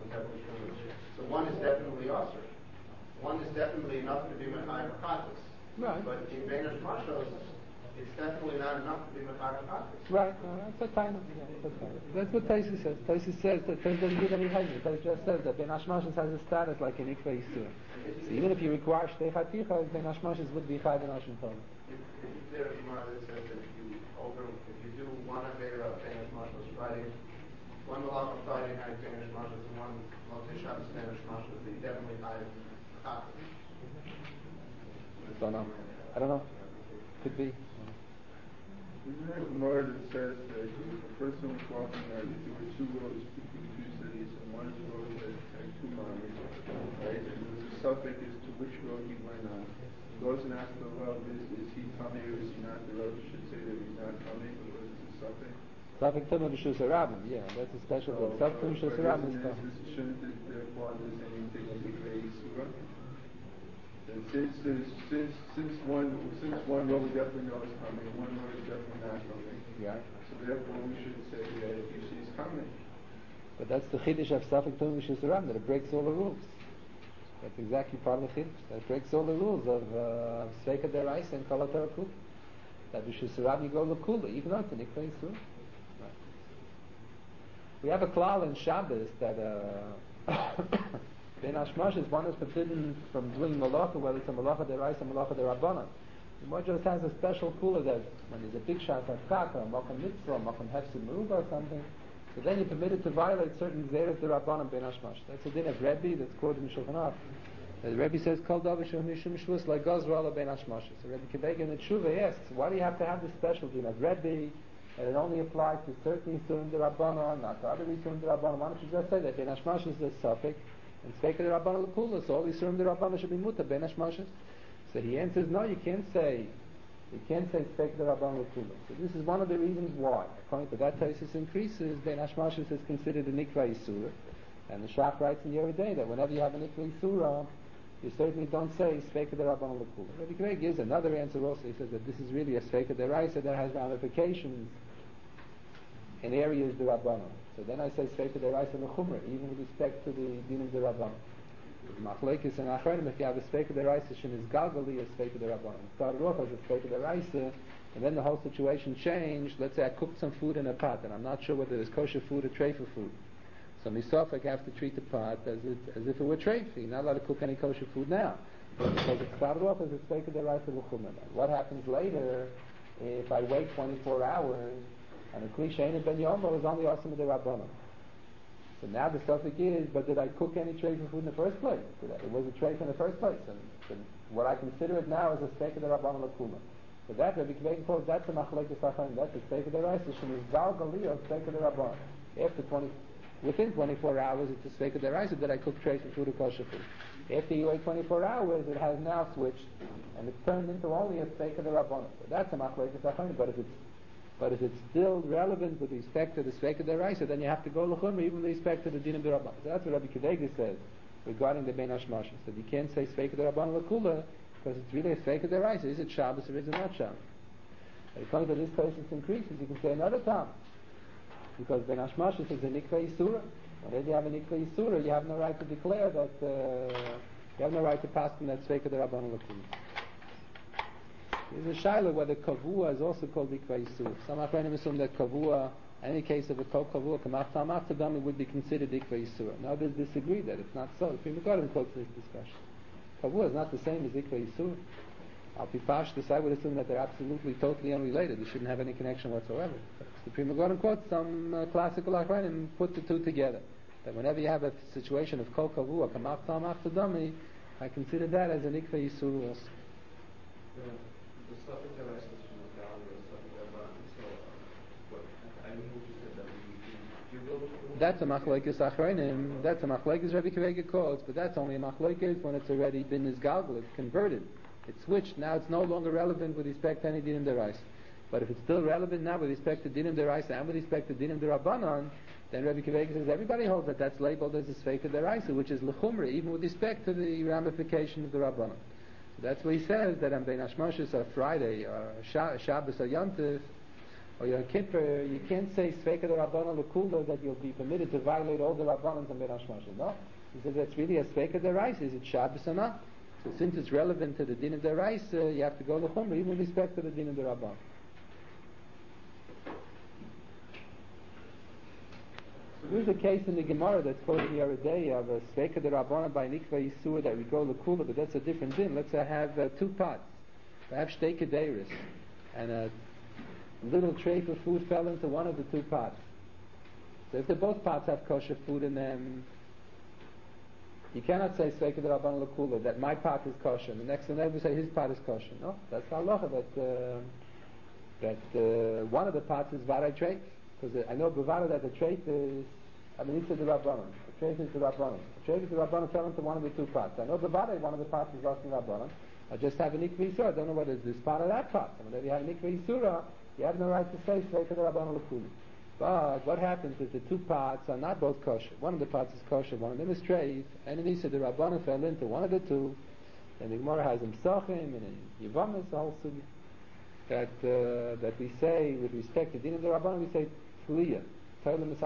So one is definitely Yasser. One is definitely enough to be Mechayiv Chatas. Right. But in Beinash Mashos, it's definitely not enough to be Mechayiv Chatas. Right, no, that's a timing. Yeah, that's, a timing. That's what Taisus says. Taisus says that Taisus doesn't give any hiding. Taisus just says that Ben Hashmashas has a status like an Ikva Yisur. So even if you require Shtei Chatichas, Ben Hashmashas would be Chayv and Hashem Torah. If, if there is Gemara that says that if you over, if you do one Avera of Beinash Mashos Friday, one Malach on Friday night Beinash Mashos, and one Motzei Shabbos Beinash Mashos, then you definitely Chayiv Chatas. Don't know. I don't know. Could be. Isn't there a Gemara that says that a person was walking out, there were two roads between two cities, and one road had, had two miles, right? And there was a suffix as to which road he went on. He goes and asks the Rav, is, is he coming or is he not? The Rav should say that he's not coming because it's a suffix. Suffix Tumah B'Shus Harabim, yeah, that's a special book. Suffix Tumah B'Shus Harabim is But called. isn't this- shouldn't it therefore there's anything like a Yisura? And since there's, since, since one, since one road definitely knows coming, one road is definitely not coming. Yeah. So therefore we should say that if he sees coming. But that's the Chiddush of Suffix Tumah B'Shus Harabim, that it breaks all the rules. That's exactly part of the Chiddush. That breaks all the rules of uh, Sveika Deraisa and Kol HaTorah Kula. That B'Shus Harabim you go L'Kula, even though it's an Ikva Yisura. Right. We have a klal in Shabbos that uh, Ben Hashmashas, one is forbidden from doing malacha, whether it's a malacha deraisa or malacha derabbanan. The Gemara just has a special kula that when there's a big shas hatzaka, or makam mitzvah, or makam hefsid meruba or something, so then you're permitted to violate certain zeres derabbanan Ben Hashmash. That's a din of Rebbe that's quoted in Shulchan Aruch. The Rebbe says, "Kol davar shel mishum shvus like gazra ala Ben Hashmash." So Rebbe Kibega in the Tshuva asks, why do you have to have this special din of Rebbe? And it only applies to certain Yisurim D'Rabbanan, not to other Yisurim D'Rabbanan. Why don't you just say that Ben Hashmashas is a suffix, and Sveika D'Rabbanan L'Kula, so all Yisurim D'Rabbanan should be muta, Ben Hashmashas? So he answers, no, you can't say, you can't say Sveika D'Rabbanan L'Kula. So this is one of the reasons why. According to that Taisus increases, Ben Hashmashas is considered an Ikva Yisura, and the Shach writes in the other day that whenever you have an Ikva Yisura, you certainly don't say Sveika D'Rabbanan L'Kula. Rabbi Akiva gives another answer also. He says that this is really a Sveika D'Oraisa that has ramifications in areas D'Rabbanan. So then I say Sveika D'Oraisa L'Chumra, even with respect to the Din of D'Rabbanan. Machlekes and Achronim, if you have a Sveika D'Oraisa, Shin is Galgali, a Sveika D'Rabbanan. It started off as a Sveika D'Oraisa, and then the whole situation changed. Let's say I cooked some food in a pot, and I'm not sure whether it's kosher food or treifa food. So misofek have to treat the pot as, it, as if it were treifa. You're not allowed to cook any kosher food now, because it started off as a Sveika D'Oraisa L'Chumra. What happens later, if I wait twenty-four hours, and the Kli Shein Ben Yomo is only Asma D'Rabbanan. So now the suffix is, but did I cook any treifa food in the first place? Did I, it was a treifa in the first place. And, and what I consider it now is a Sveika D'Rabbanan L'Kula. So that, Rabbi Akiva calls, that's a Machlekes Achronim, that's a Sveika D'Oraisa, Shem is Gal Gali of Sveika D'Rabbanan. After twenty, within twenty-four hours, it's a Sveika D'Oraisa that I cook treifa food or kosher food. After you wait twenty-four hours, it has now switched, and it's turned into only a Sveika D'Rabbanan. So that's a Machlekes Achronim, but if it's But if it's still relevant with respect to the Sveika D'Oraisa, then you have to go l'chumra even with respect to the Din of D'Rabbanan. So that's what Rabbi Akiva says regarding the Ben Hashmashim. So you can't say Sveika D'Rabbanan l'Kula because it's really a Sveika D'Oraisa. Is it Shabbos or is it not Shabbos? But if comes to this case increases, you can say another time. Because Ben Hashmashim is a Nikva Yisura. Whenever you have a Nikva Yisura, you have no right to declare that, uh, you have no right to pass from that Sveika D'Rabbanan l'Kula. There's a shaila whether kavua is also called nikva yisur. Some achronim assume that kavua, in any case of a kol kavua, kamach tamach tadami would be considered nikva yisur. Now others disagree that it's not so. The Pri Megadim quotes this discussion. Kavua is not the same as nikva yisur. Al pi pashtus, I would assume that they're absolutely, totally unrelated. They shouldn't have any connection whatsoever. But the Pri Megadim quotes some uh, classical achronim put the two together. That whenever you have a situation of kol kavua, kamach tamach tadami, I consider that as a nikva yisur also. Yeah. The suffix D'Oraisa is from the Gali or the suffix D'Rabbanan. So, what, I mean, what you said that we do go. That's a machlekes achronim. That's a machlekes Rabbi Akiva quotes, but that's only a machlekes when it's already been nisgalgal, it's converted, it's switched. Now it's no longer relevant with respect to any dinim d'oraisa. But if it's still relevant now with respect to dinim d'oraisa and with respect to dinim d'Rabbanan, then Rabbi Akiva says everybody holds that that's labeled as a sveika d'oraisa, which is l'chumra, even with respect to the ramification of the Rabbanan. That's what he says, that on Ben Hashmashis or Friday or Shabbos or Yom Tov or Yom Kippur, you can't say Sveika D'Rabbanan L'Kula that you'll be permitted to violate all the Rabbanans on Ben Hashmashis. No. He says that's really a Sveika D'Oraisa. Is it Shabbos or not? So since it's relevant to the Din of D'Oraisa, you have to go L'Chumra even with respect to the Din of the Rabban. There's a case in the Gemara that's quoted the other day of a Sveika D'Rabbanan by Nikva Yisur that we go l'kula, but that's a different din. Let's say I have uh, two pots. I have shtei kederis, and a little tray of food fell into one of the two pots. So if they both pots have kosher food in them, you cannot say Sveika D'Rabbanan l'kula that my pot is kosher, and the next one never say his pot is kosher. No, that's the halacha that uh, that uh, one of the pots is varay treif. Because I know b'vara that the trait is, I mean, it's the Rabbanan. The trait is the Rabbanan. The trait is the Rabbanan fell into one of the two pots. I know b'vara one of the pots is lost in Rabbanan. I just have a nikva yisura. I don't know whether it's this pot or that pot. And whenever you have a nikva yisura, you have no right to say straight to the Rabbanan l'kuli. But what happens is the two pots are not both kosher. One of the pots is kosher, one of them is treif, and in Isa the Rabbanan fell into one of the two. And the Gemara has in Psachim and in Yevamis, the whole sugi. That, uh, that we say, with respect to Din of the Rabbanan, we say Tliya. We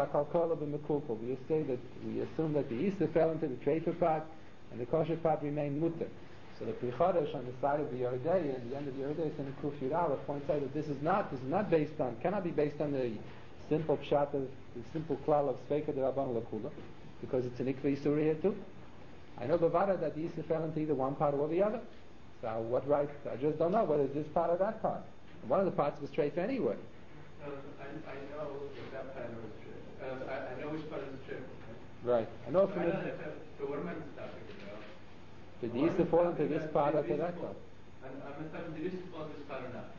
say that we assume that the Isa fell into the treifa pot and the kosher pot remained mutter. So the Pri Chodesh on the side of the Yeridei, at the end of the Yeridei, in the Kuf Yud Aleph, points out that this is not, this is not based on, cannot be based on the simple pshat of, the simple klal of Sveika D'Rabbanan L'Kula, because it's an Ikva Yisuri here too. I know Bavara that the Isa fell into either one pot or the other. So what right, I just don't know whether it's this pot or that pot. One of the pots was treifa anyway. No, I, I know that part was true. Uh, I, I know which part is true. Right. I know So, from I the, know that, so what am I talking about? did the Isa fall into this pot or to that pot? I'm, I'm talking, did this fall into this pot or not?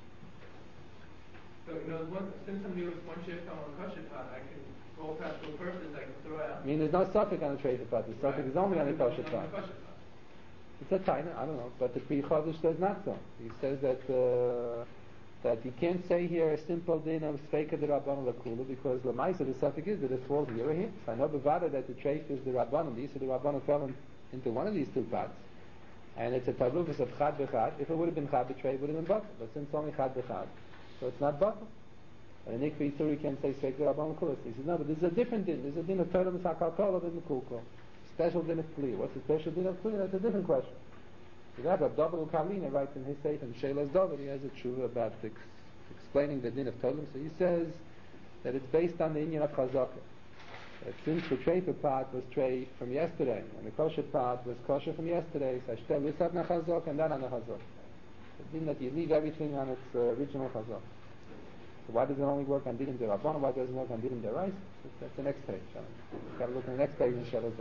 So, you know, one, since I'm doing one shift on one kosher pot, I can, for all practical purposes, I can throw out. I mean, there's no suffix on the treifa pot. The suffix is only on the kosher pot. kosher pot. It's a taina, I don't know, but the Pri Chodesh says not so. He says that uh, that you can't say here a simple din of Sveika D'Rabbanan L'Kula because L'maisa the suffix is that it falls here or here. So I know b'vada that the treif is the Rabbanan, the Isa the Rabbanan fell in into one of these two pots, and it's a taruvus of chad b'chad, if it would have been chad b'trei, it would have been bottle. But since it's only chad b'chad, so it's not bottle. And a nikvi Yisuri can say Sveik Rabban Kulas. He says, no, but this is a different din. This is a din of Torah B'Sakal than the Kulko. Special din of Kli. What's the special din of Kli? That's a different question. So that Rab David Kalina writes in his Seif and Sheilas David, he has a tshuva about ex- explaining the din of Torah. So he says that it's based on the Inyan of Chazakah. That since the treifa pot was tray from yesterday, and the kosher pot was kosher from yesterday, so Ashtel Lisab na Chazak and then on the Chazak. The din that you leave everything on its uh, original Chazak. So why does it only work on Dinim Derabban? Why doesn't it work on Dinim Derais? That's the next page. Uh, you've got to look at the next page in Shalosh. Um,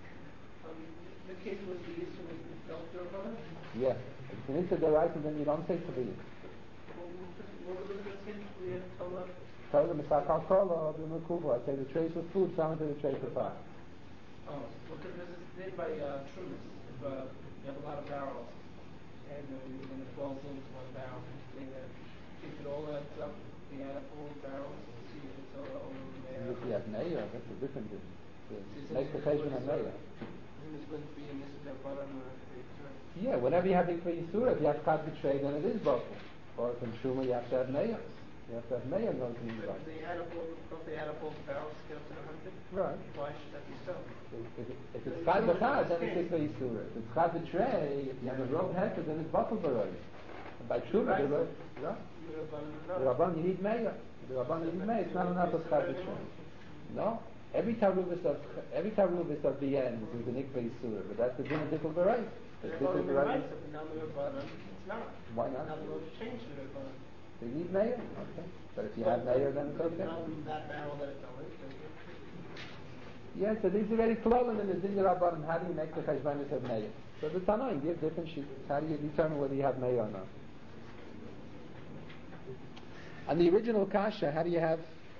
the case was the issue with the self-Derabban? Yeah. If it's an Inter Derais, then you don't say to be. What was the same? We had Torah. Torah Misakal Kola, the Mekuva. I say the trays of food, some into the trays of pot. Oh, well, this is made by uh, Trumas. If uh, you have a lot of barrels, and uh, when it falls into one barrel, they uh, if it all adds up, they add up all the barrels, see if it's all over there. If you have mayor, that's a different thing. Make the patient a mayor. Isn't this going to be a misinterpretation or a Yeah, whenever you have Ikra Yisura, if you have Chad B'Trei, then it is Bottle. Or from Shuma, you have to have mayor. You have to have mayor going to be But Bottle. they add up all, don't they add up all the barrels to get up to the hundred? Right. Why should that be so? If, if, if it's Chad B'Chad, then it's Ikra Yisura. If it's Chad B'Trei, if you have a rope hefer, then it's Bottle Baroi. By Shuma, the rope, right? The Rabban, you need mayor. The Rabban, you need mayor. It's not enough of Chad B'Trei. No. Every taruvus of every taruvus of the end is an ikva yisura, but that's the din of dikul b'rayis. The dikul b'rayis. It's not. Why not? Now the Lord changed the Rabban. So you need mayor. Okay. But if you have mayor, then it's okay. Not in that barrel that it fell into. Yes, so these are very flowing in the din of Rabban. How do you make the cheshbonis of mayor? So the Tanoim give different sheets. How do you determine whether you have mayor or not? On the original kasha, how do you have?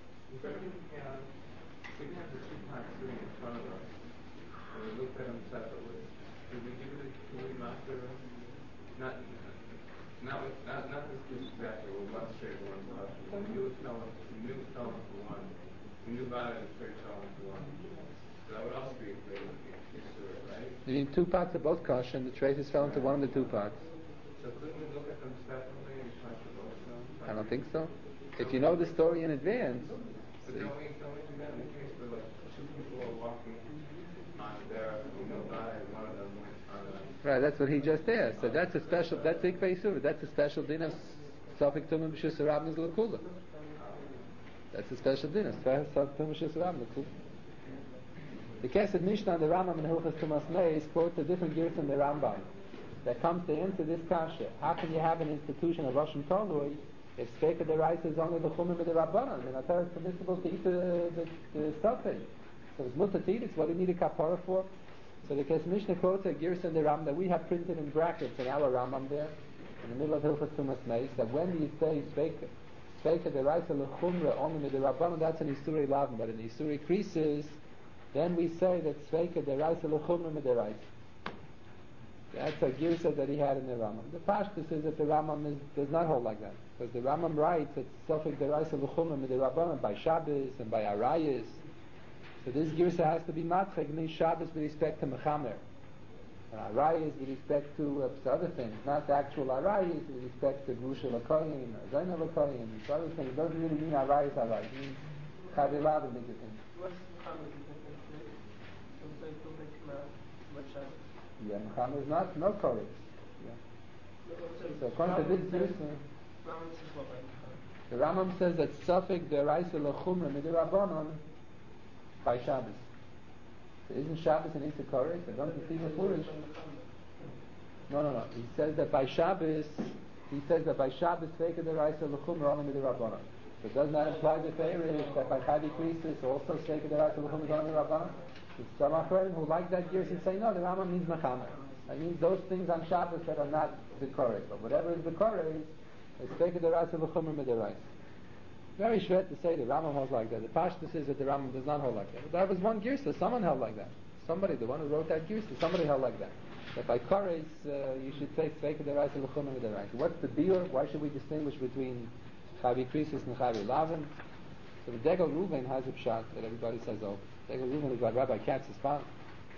We have the two pots sitting in front of us, and we looked at them separately. Did we give it to the master? Not, not, not, not this group exactly. We'll not share one pot. We knew it fell into, we knew it fell into one. We knew about it and straight fell into one. So that would also be a great issue, right? You need two pots of both kasha, and the traces fell into one of the two pots. So couldn't we look at them separately and try to both of them? I don't think so. If you know the story in advance. But don't we, don't we do that in the case where like two people are walking on there and we know about it and one of them went on them? Right, that's what he just asked. So that's a special, that's Ikva Yisura. That's a special din of Safik Tumim B'Shus Rabban L'Kula. That's a special din of Safik Tumim B'Shus Rabban L'Kula. The Kesed Mishnah and the Rambam in Hilchas Tumas Meis quotes a different gear from the Rambam that comes to answer this kasha. How can you have an institution of Roshim Tolui if Sveika the rice is only the Chumim of the Rabbanan? And I thought it's permissible to eat the, the, the Safik. So it's mutter to eat, it's what do you need a kapara for? So the Kesed Mishnah quotes a gear from the Rambam that we have printed in brackets in our Rambam there, in the middle of Hilchas Tumas Meis, that when you say Sveika, Sveika the rice of the Chumra only with the Rabbanan, that's an Isuri Lavin, but in Isuri Krisis, then we say that Sveika the rice of the Chumra with the rice. That's a girsa that he had in the Rambam. The Pashtus says that the Rambam is, does not hold like that, because the Rambam writes that Sofik the rice of the Chumra with the Rabbanan by Shabbos and by Arayas. So this girsa has to be matchik means Shabbos with respect to Mechamer, and Arayas with respect to uh, other things, not the actual Arayas with respect to Grusha Lakoyin or Zaina Lakoyin. So other things. It doesn't really mean Arayas Arayas. It means Chavilav and bigger things. What's Muhammad? Some say to make much Shabbos. Yeah, Mechamer is not no courage. Yeah. So according to this girsa, the Rambam says that Safik the rice of Lechumra mid Rabbanon by Shabbos. So isn't Shabbos an Issa Korech? I don't see the foolish. No, no, no. He says that by Shabbos, he says that by Shabbos Sveika the rice of Lechumra only mid Rabbanon. But does not imply the Feirish that by Chadi Krisis also Sveika the rice of Lechumra is only Rabbanon? Some Achronim who like that gears and say no, the Rambam means Mechamer. That means those things on Shabbos that are not the Korech. But whatever is the Korech, is Sveika the rice of Lechumra mid rice. Very short to say the Rambam holds like that. The Pashtus says that the Rambam does not hold like that. But that was one girsa. Someone held like that. Somebody, the one who wrote that girsa, somebody held like that. That by Korech, uh, you should say Sveika the rice of Lechumra mid rice. What's the biur? Why should we distinguish between Chavi Krisis and Chavi Lavin? So the Degel Ruben has a pshat that everybody says, oh, Degel Ruben is like Rabbi Katz's father.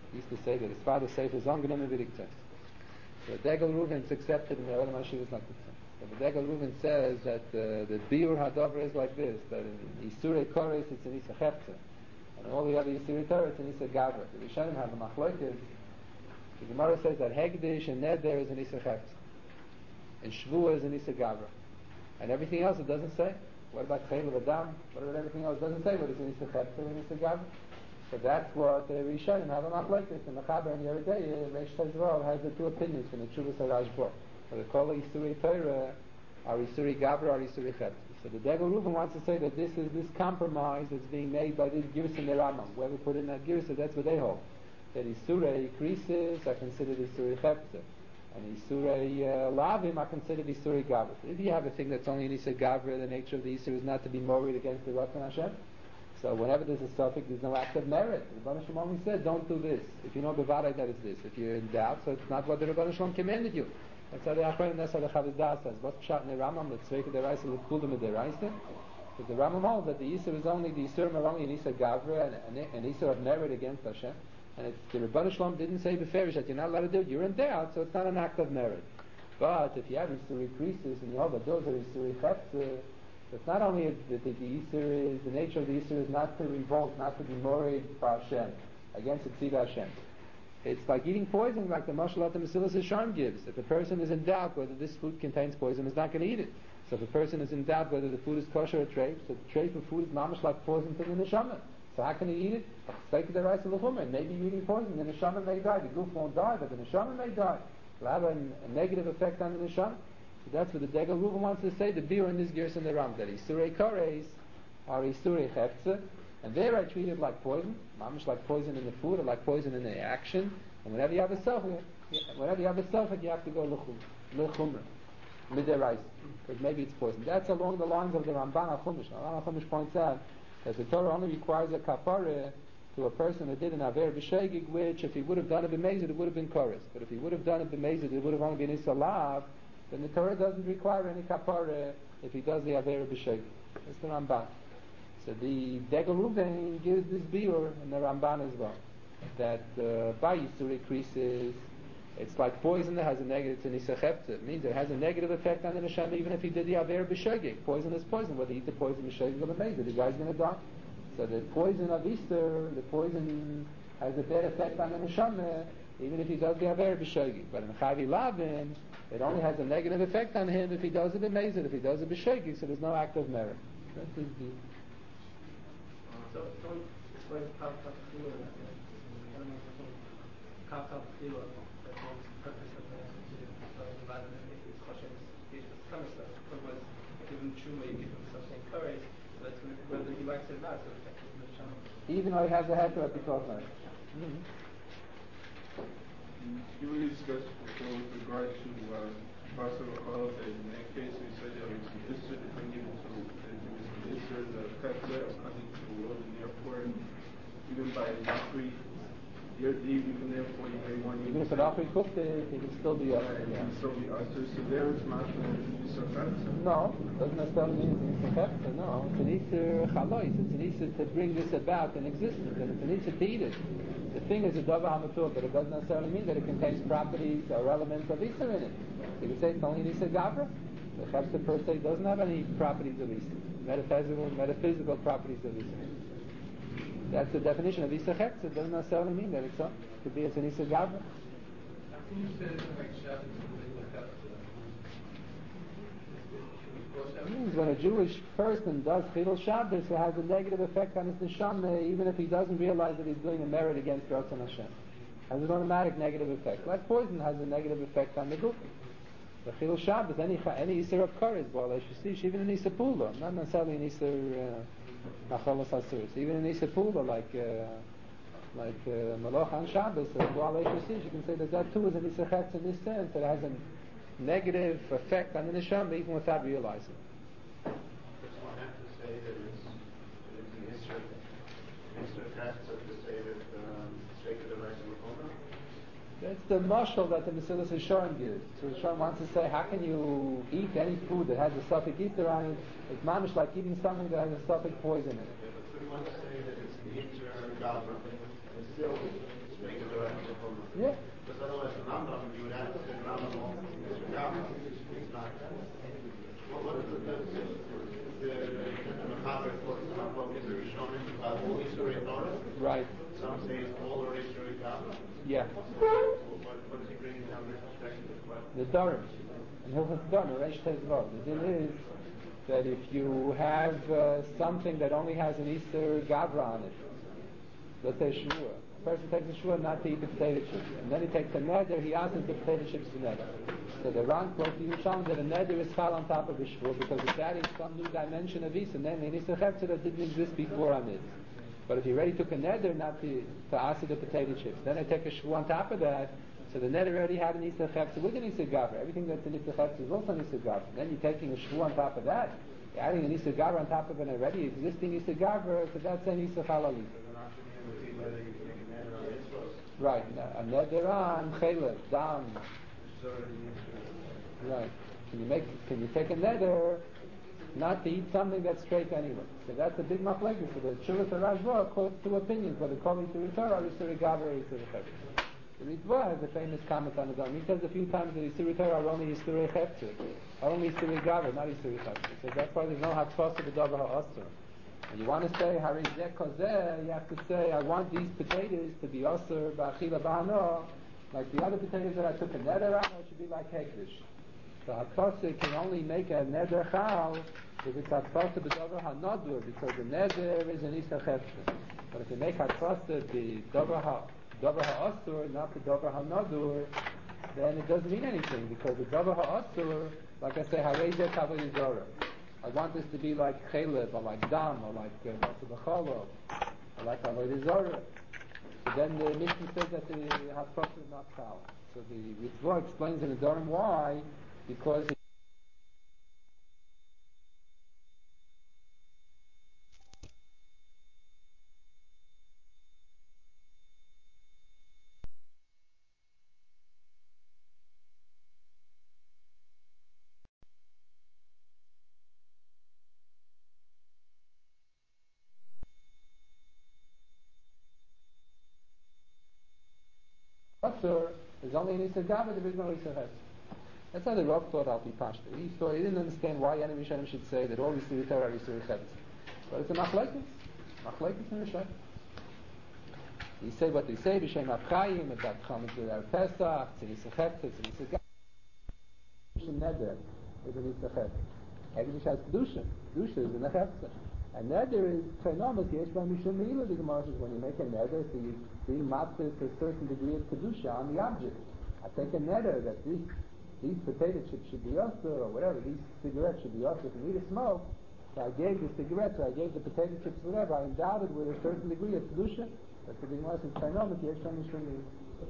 He used to say that his father said his own genommen wird gekzess. So the Degel Reuven is accepted in the Olam HaShiva like this. So the Degel Reuven says that uh, the Biur HaDover is like this, that in Isurei Kores it's an Isa Cheptze, and all the other Isurei Torah it's an Isa Gavra. The Rishonim have a machlokes. The Gemara says that Hegdish and Neder is an Isa Cheptze, and Shvuah is an Isa Gavra, and everything else it doesn't say. What about Chayil of Adam? What about everything else? It doesn't say what is an Isa Cheptze and an Isa Gavra. So that's what the Rishonim have a machlokes. And the Chaber and Yeridei, Reish Chazral has the two opinions from the Chuvas HaRashba. So they call it Isurei Torah, or Isurei Gavra, or Isurei Cheptze. So the Degel Reuven wants to say that this is this compromise that's being made by this Girs in the Rambam. Whoever put in that Girs, that's what they hold. That Isurei Krisis are considered Isurei Cheptze, and Isurei uh, Lavim are considered Isurei Gavra. So if you have a thing that's only an Isurei Gavra, the nature of the Isur is not to be worried against the Ratzon Hashem. So whenever there's a suffix, there's no act of merit. The Rebbeinu Shalom only said, don't do this. If you know Bevadai, that it's this. If you're in doubt, so it's not what the Rebbeinu Shalom commanded you. That's how the Achron, that's how the Chavos Da'as says. What's Pshat in the Rambam? Let's Tzveika Deraisa, L'Kulim Deraisa. Because the Rambam holds that the Yisur is only, the Yisur are only an Yisur Gavra, and an Yisur of merit against Hashem. And it's, the Rebbeinu Shalom didn't say beferish that you're not allowed to do it. You're in doubt, so it's not an act of merit. But if you have Yisur Krisis, and you hold that those are Yisur Cheptze, it's not only that the Yisur is, the nature of the Yisur is not to revolt, not to be morid for Hashem, against the Tziva Hashem. It's like eating poison, like the Mashal at the Mesilas Yesharim gives. If a person is in doubt whether this food contains poison, he's not going to eat it. So if a person is in doubt whether the food is kosher or treif, so the treif of food is mamash like poison to the neshama. So how can he eat it? Maybe eating poison, the neshama may die. The goof won't die, but the neshama may die. It'll have a, a negative effect on the neshama. So that's what the Degel Reuven wants to say. The Biur in this Girs in the Ram, that Isurei Kores are Isurei Cheptze, and they are treated like poison, mamish like poison in the food or like poison in the action. And whenever you have a suffix, whenever you have a suffix, you have to go lechumra, midderais, because maybe it's poison. That's along the lines of the Ramban HaChumash. Ramban HaChumash points out that the Torah only requires a kapara to a person who did an aver b'shegig, which if he would have done it b'mezid, it would have been chorus. But if he would have done it b'mezid, it would have only been isalav. Then the Torah doesn't require any kapara if he does the aver b'shegig. That's the Ramban. So the Degel Reuven gives this biur in the Ramban as well, that uh, by Yisur increases, it's like poison that has a negative, it's an Isachepta. It means it has a negative effect on the neshama even if he did the aver b'shegig. Poison is poison. Whether he eat the poison b'shegig or b'mezid, the guy's going to die. So the poison of Easter, the poison has a bad effect on the neshama even if he does the aver b'shegig. But in Chavi Lavin, it only has a negative effect on him if he does it b'mezid. If he does it b'shegig, so there's no act of merit. That's his view. So don't explain Kav Kav Chila. I don't know if it's Kav Kav Chila. That's the purpose of the environment. It's Hashem. It's some stuff. Otherwise, given Truma, you give him something courage. That's whether he likes it or not. So it's like the Shama. Even though he has a heter at the Kochner. You were discussed before with regard to possible holidays. In that case, we said that it was an issue to bring it into that it was an issue the Katzah of coming to the world, and therefore, even by Akri, even therefore, you may want to. Even if an Akri cooked it, it can still be Akri. It can still be Akri, so there it's not going to be so Katzah. No, doesn't necessarily mean it's an Isser. No, it's an Isser Chalois. It's an Isser to bring this about in existence, and it's an Isser to eat it. The thing is a Dava HaMatur, but it doesn't necessarily mean that it contains properties or elements of Isser in it. You could say it's only an Isser Gavra. The Cheptze per se doesn't have any properties of Isser, metaphysical, metaphysical properties of Isser. That's the definition of Isser Cheptze. It doesn't necessarily mean that it's so. It could be it's an Isser Gavra. How can you say it's like Shabbos and Cheptze? It means when a Jewish person does Chilul Shabbos, it has a negative effect on his neshama, even if he doesn't realize that he's doing a merit against Ratzon Hashem. It has an automatic negative effect. Like poison has a negative effect on the guf. The Chilul Shabbos, any any Isser of Koris, even an Isser Pula, not necessarily an Isser Macholos Hasuris, even an Isser Pula, like uh, like uh, Malach on Shabbos, or Boal Eishusish, you can say that that too is an Isser Chetz in this sense, that it has a negative effect on the neshama even without realizing. Does one have to say that it's, that it's an Isra, Isra Katzah to say that Sheikh of the Rice of Lachoma? That's the mashal that the Mesilas Yesharim gives. So Yesharim wants to say, how can you eat any food that has a suffix ether on it? It's mamish like eating something that has a suffix poison in it. Yeah, but we want to say that it's the Isra Gavra, and still Sheikh of the Yeah. Because otherwise, the Rambam, you would have to say Rambam, Mister Gavra. It's not. What, what is the, the, the, the Mechaber quotes the Rambam is a Rishonim about all Yisrei Torah? Right. Some say it's all the Yisrei Gavra. Yeah. So what, what is he bringing down with respect to the question? The Dorim. And Hilchos Dorim, Reish Tez Vav. The din is that if you have uh, something that only has an Easter Gavra on it, let's say Shua, a person takes a Shua not to eat the potato chips, and then he takes a neder, he asks the potato chips to neder. So the Ran quotes the Yerushalmi that a neder is fal on top of the Shua because it's adding some new dimension of Easter, namely an Easter Chepzer that didn't exist before on it. But if he already took a neder not to, to ask the potato chips, then I take a Shua on top of that, so the neder already had an Easter Chepzer with an Easter Gavra. Everything that's an Easter Chepzer is also an Easter Gavra. Then you're taking a Shua on top of that, you're adding an Easter Gavra on top of an already existing Easter Gavra, so that's an Easter Chalali. Right, a neder on chelev, dam. Right. Can you make? Can you take a neder not to eat something that's straight anyway? So that's a big machlekes. So the Chuvas Rashba quotes two opinions, whether calling to return or Yisur Gavra or Yisur Chepzer. The Ritva has a famous comment on the Dam. He says a few times that Yisur Torah are only Yisur Chepzer, only Yisur Gavra, not Yisur Chepzer. So that's why there's no hatfas of the Davar HaAsur. And you want to say Hari Zeh Kozeh, you have to say I want these potatoes to be Asur Ba'achila Ba'ano, like the other potatoes that I took a neder on, it should be like Hekdesh. So Hatfasa can only make a neder chal if it's Hatfasa b'Dover HaNadur, because the neder is an Easter Chepzer. But if you make Hatfasa the Dover HaAsur, not the Dover HaNadur, then it doesn't mean anything, because the Dover HaAsur, like I say, Harei Zeh Kavod Yizorah. I want this to be like Chelev, or like Dam, or like Matzah B'Cholo, or like Avodah Zarah. So then the Mishnah says that the Hatfasa is not chal. So the Ritva explains in the Dorim why, because he Asur is only an Easter Gavra, there is no Easter Chetzer. That's how the Rav thought Al Pi Pashta. He thought, he didn't understand why any Rishonim should say that all Easter Torah are Easter Chetzer. But it's a machlekes, machlekes in Rishonim. They say what they say, B'Shem HaChayim, about Chometz Erev Pesach, it's an Easter Chetzer, it's an Easter Gavra. Neder is an Easter Chetzer. Hegdish has Kedusha. Kedusha is in the Chetzer. And neder is Chaynomas, Yesh Ba Mishum Meila, the Gemara says, when you make a neder, so you being matzah to a certain degree of kedusha on the object. I take a neder that these these potato chips should be usher or whatever, these cigarettes should be usher for me to smoke. So I gave the cigarettes, or I gave the potato chips, whatever. I endowed it with a certain degree of kedusha. That's the Gemara says, "Chaynomas yesh ba mishum meila."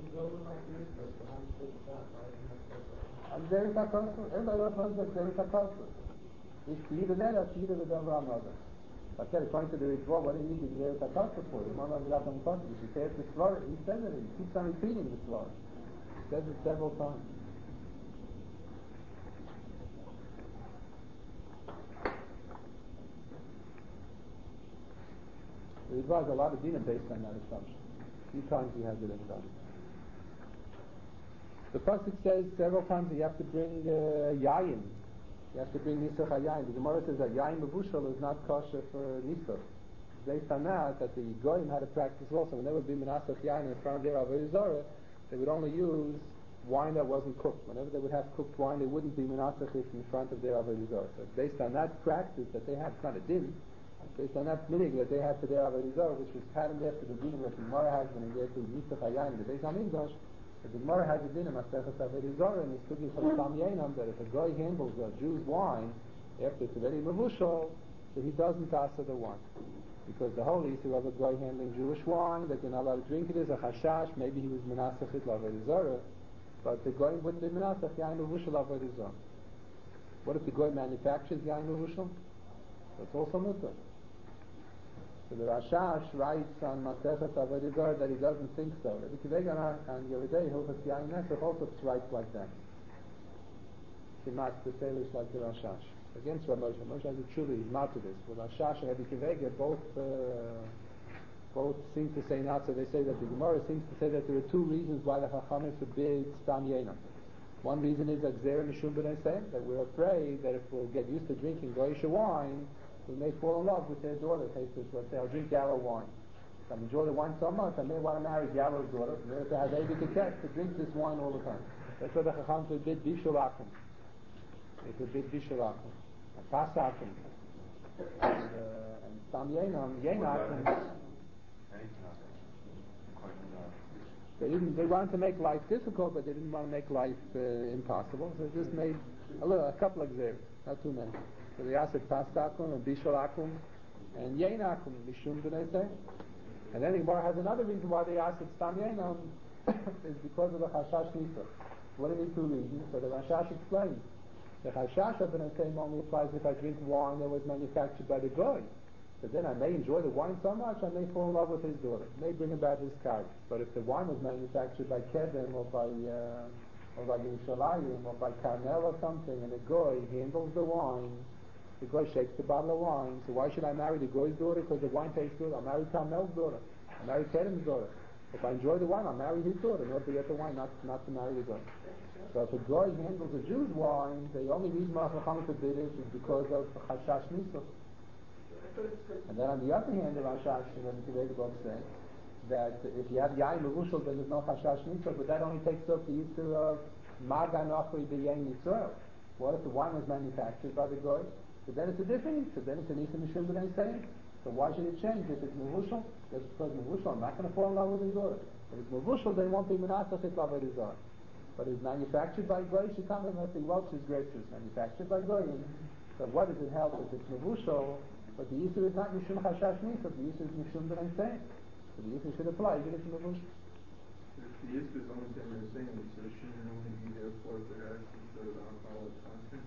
I'm very takasu. Everybody else knows that very takasu. If you eat a neder, you eat a v'davar another. I said, according to the Ritva, what do you need to get a takasa for? The Mama Zilat HaMutasha, you should say it's the Svar. He says it, he keeps on repeating the Svar. He says it several times. The Ritva has a lot of dinah based on that assumption. A few times he has it in Dam. The Pasuk says several times that you have to bring uh, Yayin. You have to bring Nisach HaYayin. The Gemara says that Yayin Mevushal is not kosher for Nisach. Based on that, that the Goyim had a practice also. When they would be Menasach Yayin in front of their Avodah Zarah, they would only use wine that wasn't cooked. Whenever they would have cooked wine, they wouldn't be Menasach it in front of their Avodah Zarah. So based on that practice that they had, it's not a din, based on that minig that they had to their Avodah Zarah, which was patterned after the dinim that the Gemara has when they gave to Nisach HaYayin, the Beis HaMikdash. The Gemara has a din in Masechet Avodah Zarah, and it's talking from Tam Yainam that if a guy handles a Jew's wine after it's already mevushal, that he doesn't asa the wine, because the whole issue of a guy handling Jewish wine that you're not allowed to drink it is a chashash. Maybe he was menasach it Avodah Zarah, but the guy wouldn't be menasach yain mevushal Avodah Zarah. What if the guy manufactures yain mevushal? That's also mutter. So the Rashash writes on Masechet Avodah Zarah that he doesn't think so. Rabbi Kivegan and Yeridei Hilchos Yayin Nesach also writes like that. He marks the Salish like the Rashash. Against Rav Moshe. Moshe has a truly, he's marked to this. With Rashash and Rabbi Kivegan both uh, both seem to say not, so they say that the Gemara seems to say that there are two reasons why the Chachamim forbid Stam Yena. One reason is that Zera Mishum B'nai Seim, that we're afraid that if we'll get used to drinking Goyish wine, we may fall in love with their daughter. Let's say, I'll drink Gallo wine. So I enjoy the wine so much, I may want to marry Gallo's daughter, in order to have Evi Keket, to drink this wine all the time. That's why the Chacham forbid Bishul Akum. They forbid Bishul Akum. And Pas Akum. And, uh, and Stam Yenam, Yenakum. They didn't. They wanted to make life difficult, but they didn't want to make life uh, impossible. So they just made a little, a couple of xeris, not too many. So they asked Pastakum and Bishalakum and Yenakum Mishum B'nai Seim. And then the Gemara has another reason why they asked Stam Yenam is because of the Chashash Nisa. What are the two reasons? So the Rashash explains the Chashash B'nai Seim only applies if I drink wine that was manufactured by the Goy. But then I may enjoy the wine so much, I may fall in love with his daughter. It may bring about his card. But if the wine was manufactured by Kedem or by uh, or by Yerushalayim or by Carmel or something, and the Goy handles the wine, the Goy shakes the bottle of wine. So why should I marry the Goy's daughter? Because the wine tastes good. I'll marry Carmel's daughter. I'll marry Kedem's daughter. If I enjoy the wine, I'll marry his daughter in order to get the wine, not, not to marry the Goy. So if a Goy handles a Jew's wine, the only reason why Chachamim forbid it is because of Chashash Nisa. And then on the other hand, the Rashash and the Kedei say that if you have Yain Mevushal, then there's no Chashash Nisa, but that only takes up the issue of Magan Achri B'Yain Yisrael. What if the wine was manufactured by the Goy? So then it's a different issue. Then it's an issue Mishum B'nai Seim. So why should it change if it's Mevushal? Just because Mevushal, I'm not going to fall in love with his daughter. If it's Mevushal, then it won't be Menasach it's love with his daughter. But it's manufactured by Goy, she can't have the Welch's grape juice manufactured by Goy. So what does it help if it's Mevushal? But the issue is not Mishum Chashash Nisa, the issue is Mishum B'nai Seim. So the issue should apply even if it's Mevushal. If the issue is only ten they're saying, so it shouldn't only be there for perhaps instead of alcoholic content.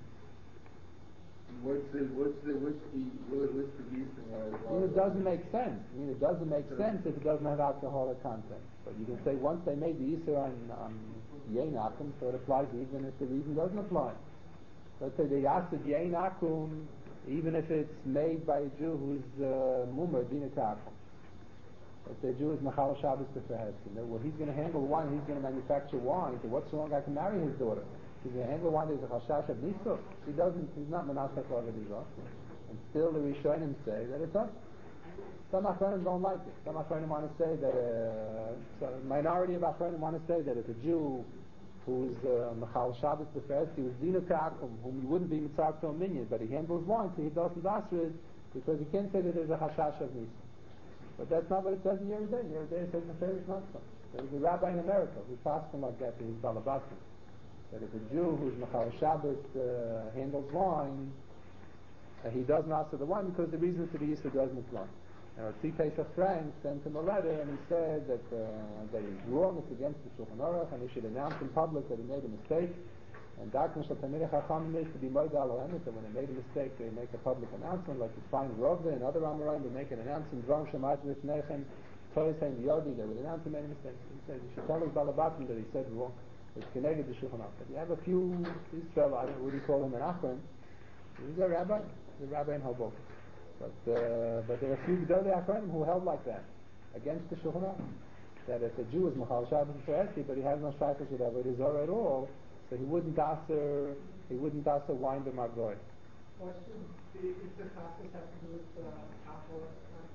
What's the what's the what's the what, what's the reason why? I mean, it doesn't make sense. I mean, it doesn't make sense if it doesn't have alcoholic content. But you can say once they made the issue on um, Yein Akum, so it applies even if the reason doesn't apply. Let's say they asked the Yein Akum, even if it's made by a Jew who's uh, Mumar Dina Akum. If the Jew is Machal Shabbos B'Ferheskin, well, he's going to handle wine. He's going to manufacture wine. So what's wrong? I can marry his daughter. He's going to handle wine. There's a Chashash of Nisa. He doesn't. He's not Menasach Lavadizah. And still, the Rishonim say that it's up. Some Achronim don't like it. Some Achronim want to say that uh, so a minority of Achronim want to say that if a Jew who's Machal Shabbos B'Ferheskin, who's Dina Akum, whom he wouldn't be Mitzvah to a minion, but he handles wine, so he doesn't Asrid because he can't say that there's a Chashash of Nisa. But that's not what it says in Yeridei. Yeridei says the favorite not so. There's a rabbi in America who talks him like that to his Balabatim. That if a Jew who's Machal Shabbos uh, handles wine, uh, he doesn't ask for the wine because the reason for the Yisra doesn't apply. Now, Tzvi Pesach Frank sent him a letter and he said that uh, that he's wrong, it's against the Shulchan Aruch, and he should announce in public that he made a mistake. And Darkness of Tamir Chachamim is to be Moed Alohem, that when they made a mistake, they make a public announcement, like you find Rove and other Amoraim would make an announcement, Dvarim Shemad V'Fnechem, Torah saying Yodi, they would announce he made a mistake. He said, you should tell his Balabatim that he said wrong. It's connected to Shulchan Aruch. But you have a few, this fellow, I don't know what do you call him, an Achron, he's a rabbi, he's a rabbi in Hoboken. But, uh, but there are a few Gedolei Achronim who held like that, against the Shulchan Aruch. That if a Jew is Machal Shabbos B'Ferheskin, but he has no shaykhus with Avodah Zarah at all, so he wouldn't answer, he wouldn't answer wine the Margoy. Question, if the classes have to do with uh, alcohol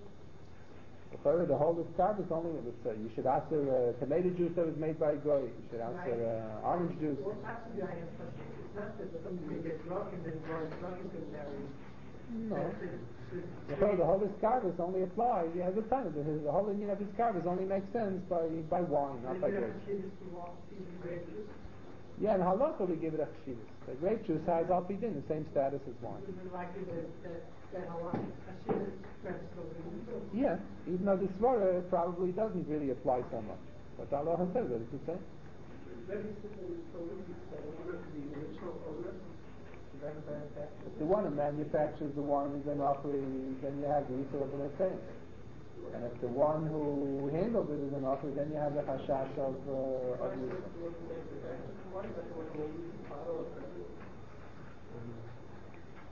The whole of is only, let's say, you should answer uh, tomato juice that was made by a goy. You should answer uh, orange juice. Well, actually, I have a question. It's not that somebody may get drunk and then go and drunk is going to marry. No. The whole of Karvis only applies, you have the time, the, the whole union of his Karvis only makes sense by, by wine, not by grape. Yeah, in halakha we give it a chshivas. The grape juice has al pidin, the same status as wine. Yeah, even though the svara probably doesn't really apply so much. But Allah has said what it should say. If the one who manufactures the wine is an offering, then you have the issue of an thing. And if the one who handles it is an offer, then you have the hashash of uh, of Yisra.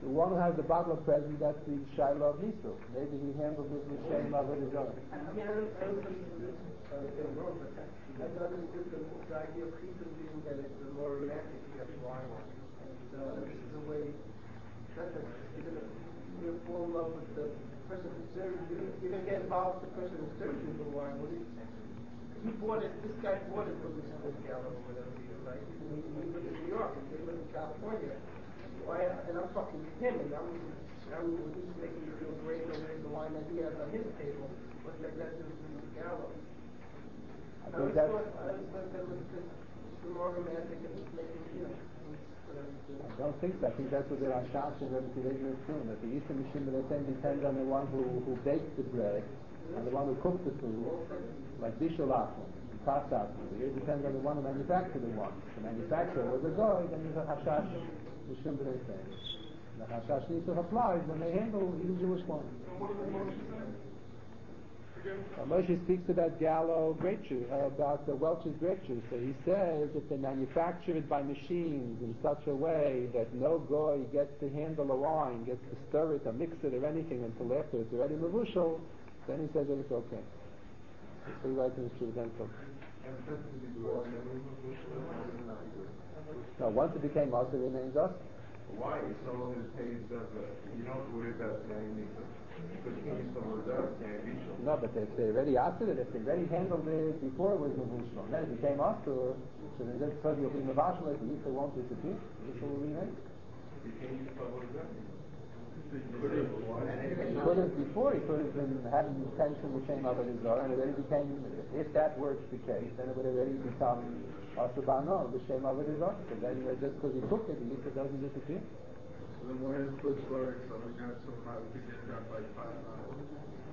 The one who has the bottle of present, that's the Shiloh of Nisu. Maybe he handled this with shame of it his own. I mean, I don't, I don't consider this uh, wrong, but I don't understand the, the idea of Chitim being that it's a more romantic wine. And uh, this is a way, not that you're going to you fall in love with the person who serves you. You're going to get involved with the person who serves you the wine. What do you think? He bought it, this guy bought it from this gallo or whatever he is, right? He, he lived in New York, and he lived in California. Why, and I'm talking to him, and I'm, I'm he's making me feel great over the wine that he has on his table. What's that got to do with the gallo? I I think always that's, thought, I always thought that was the more romantic and making, you know, whatever you do. I don't think so. I think that's what the Rashash and Rebbe Kileger is doing. That the Eastern machine that they say depends on the one who, who bakes the bread and the one who cooks the food, like Bishul Achim, Pasach. It depends on the one who manufactured the one. The manufacturer was a guy, then he's a Hashash machine that they say. The Hashash needs to apply when they handle even Jewish wine. Uh, Moshe speaks about Gallo grape juice, uh, about the Welch's grape juice. So he says if they manufacture it by machines in such a way that no goy gets to handle a wine, gets to stir it or mix it or anything until after it's already mavushal, then he says that it's okay. So he writes in his Shuvdenko. No, once it became us, it remains us. Why? So long as it tastes better. You don't worry about saying no, but if they already after it, if they already handled it before it was mavushal, then it became us, or so then just because you'll be mavashal, the yisra won't disappear. The yisra will remain. He couldn't before. He could have been had an intention with shame of it as well, and it already became. If that were the case, then it would already become asubano. The shame of it is on. Because then just because he took it, the yisra doesn't disappear. The more his books were, so we got so high we could get that by five hours.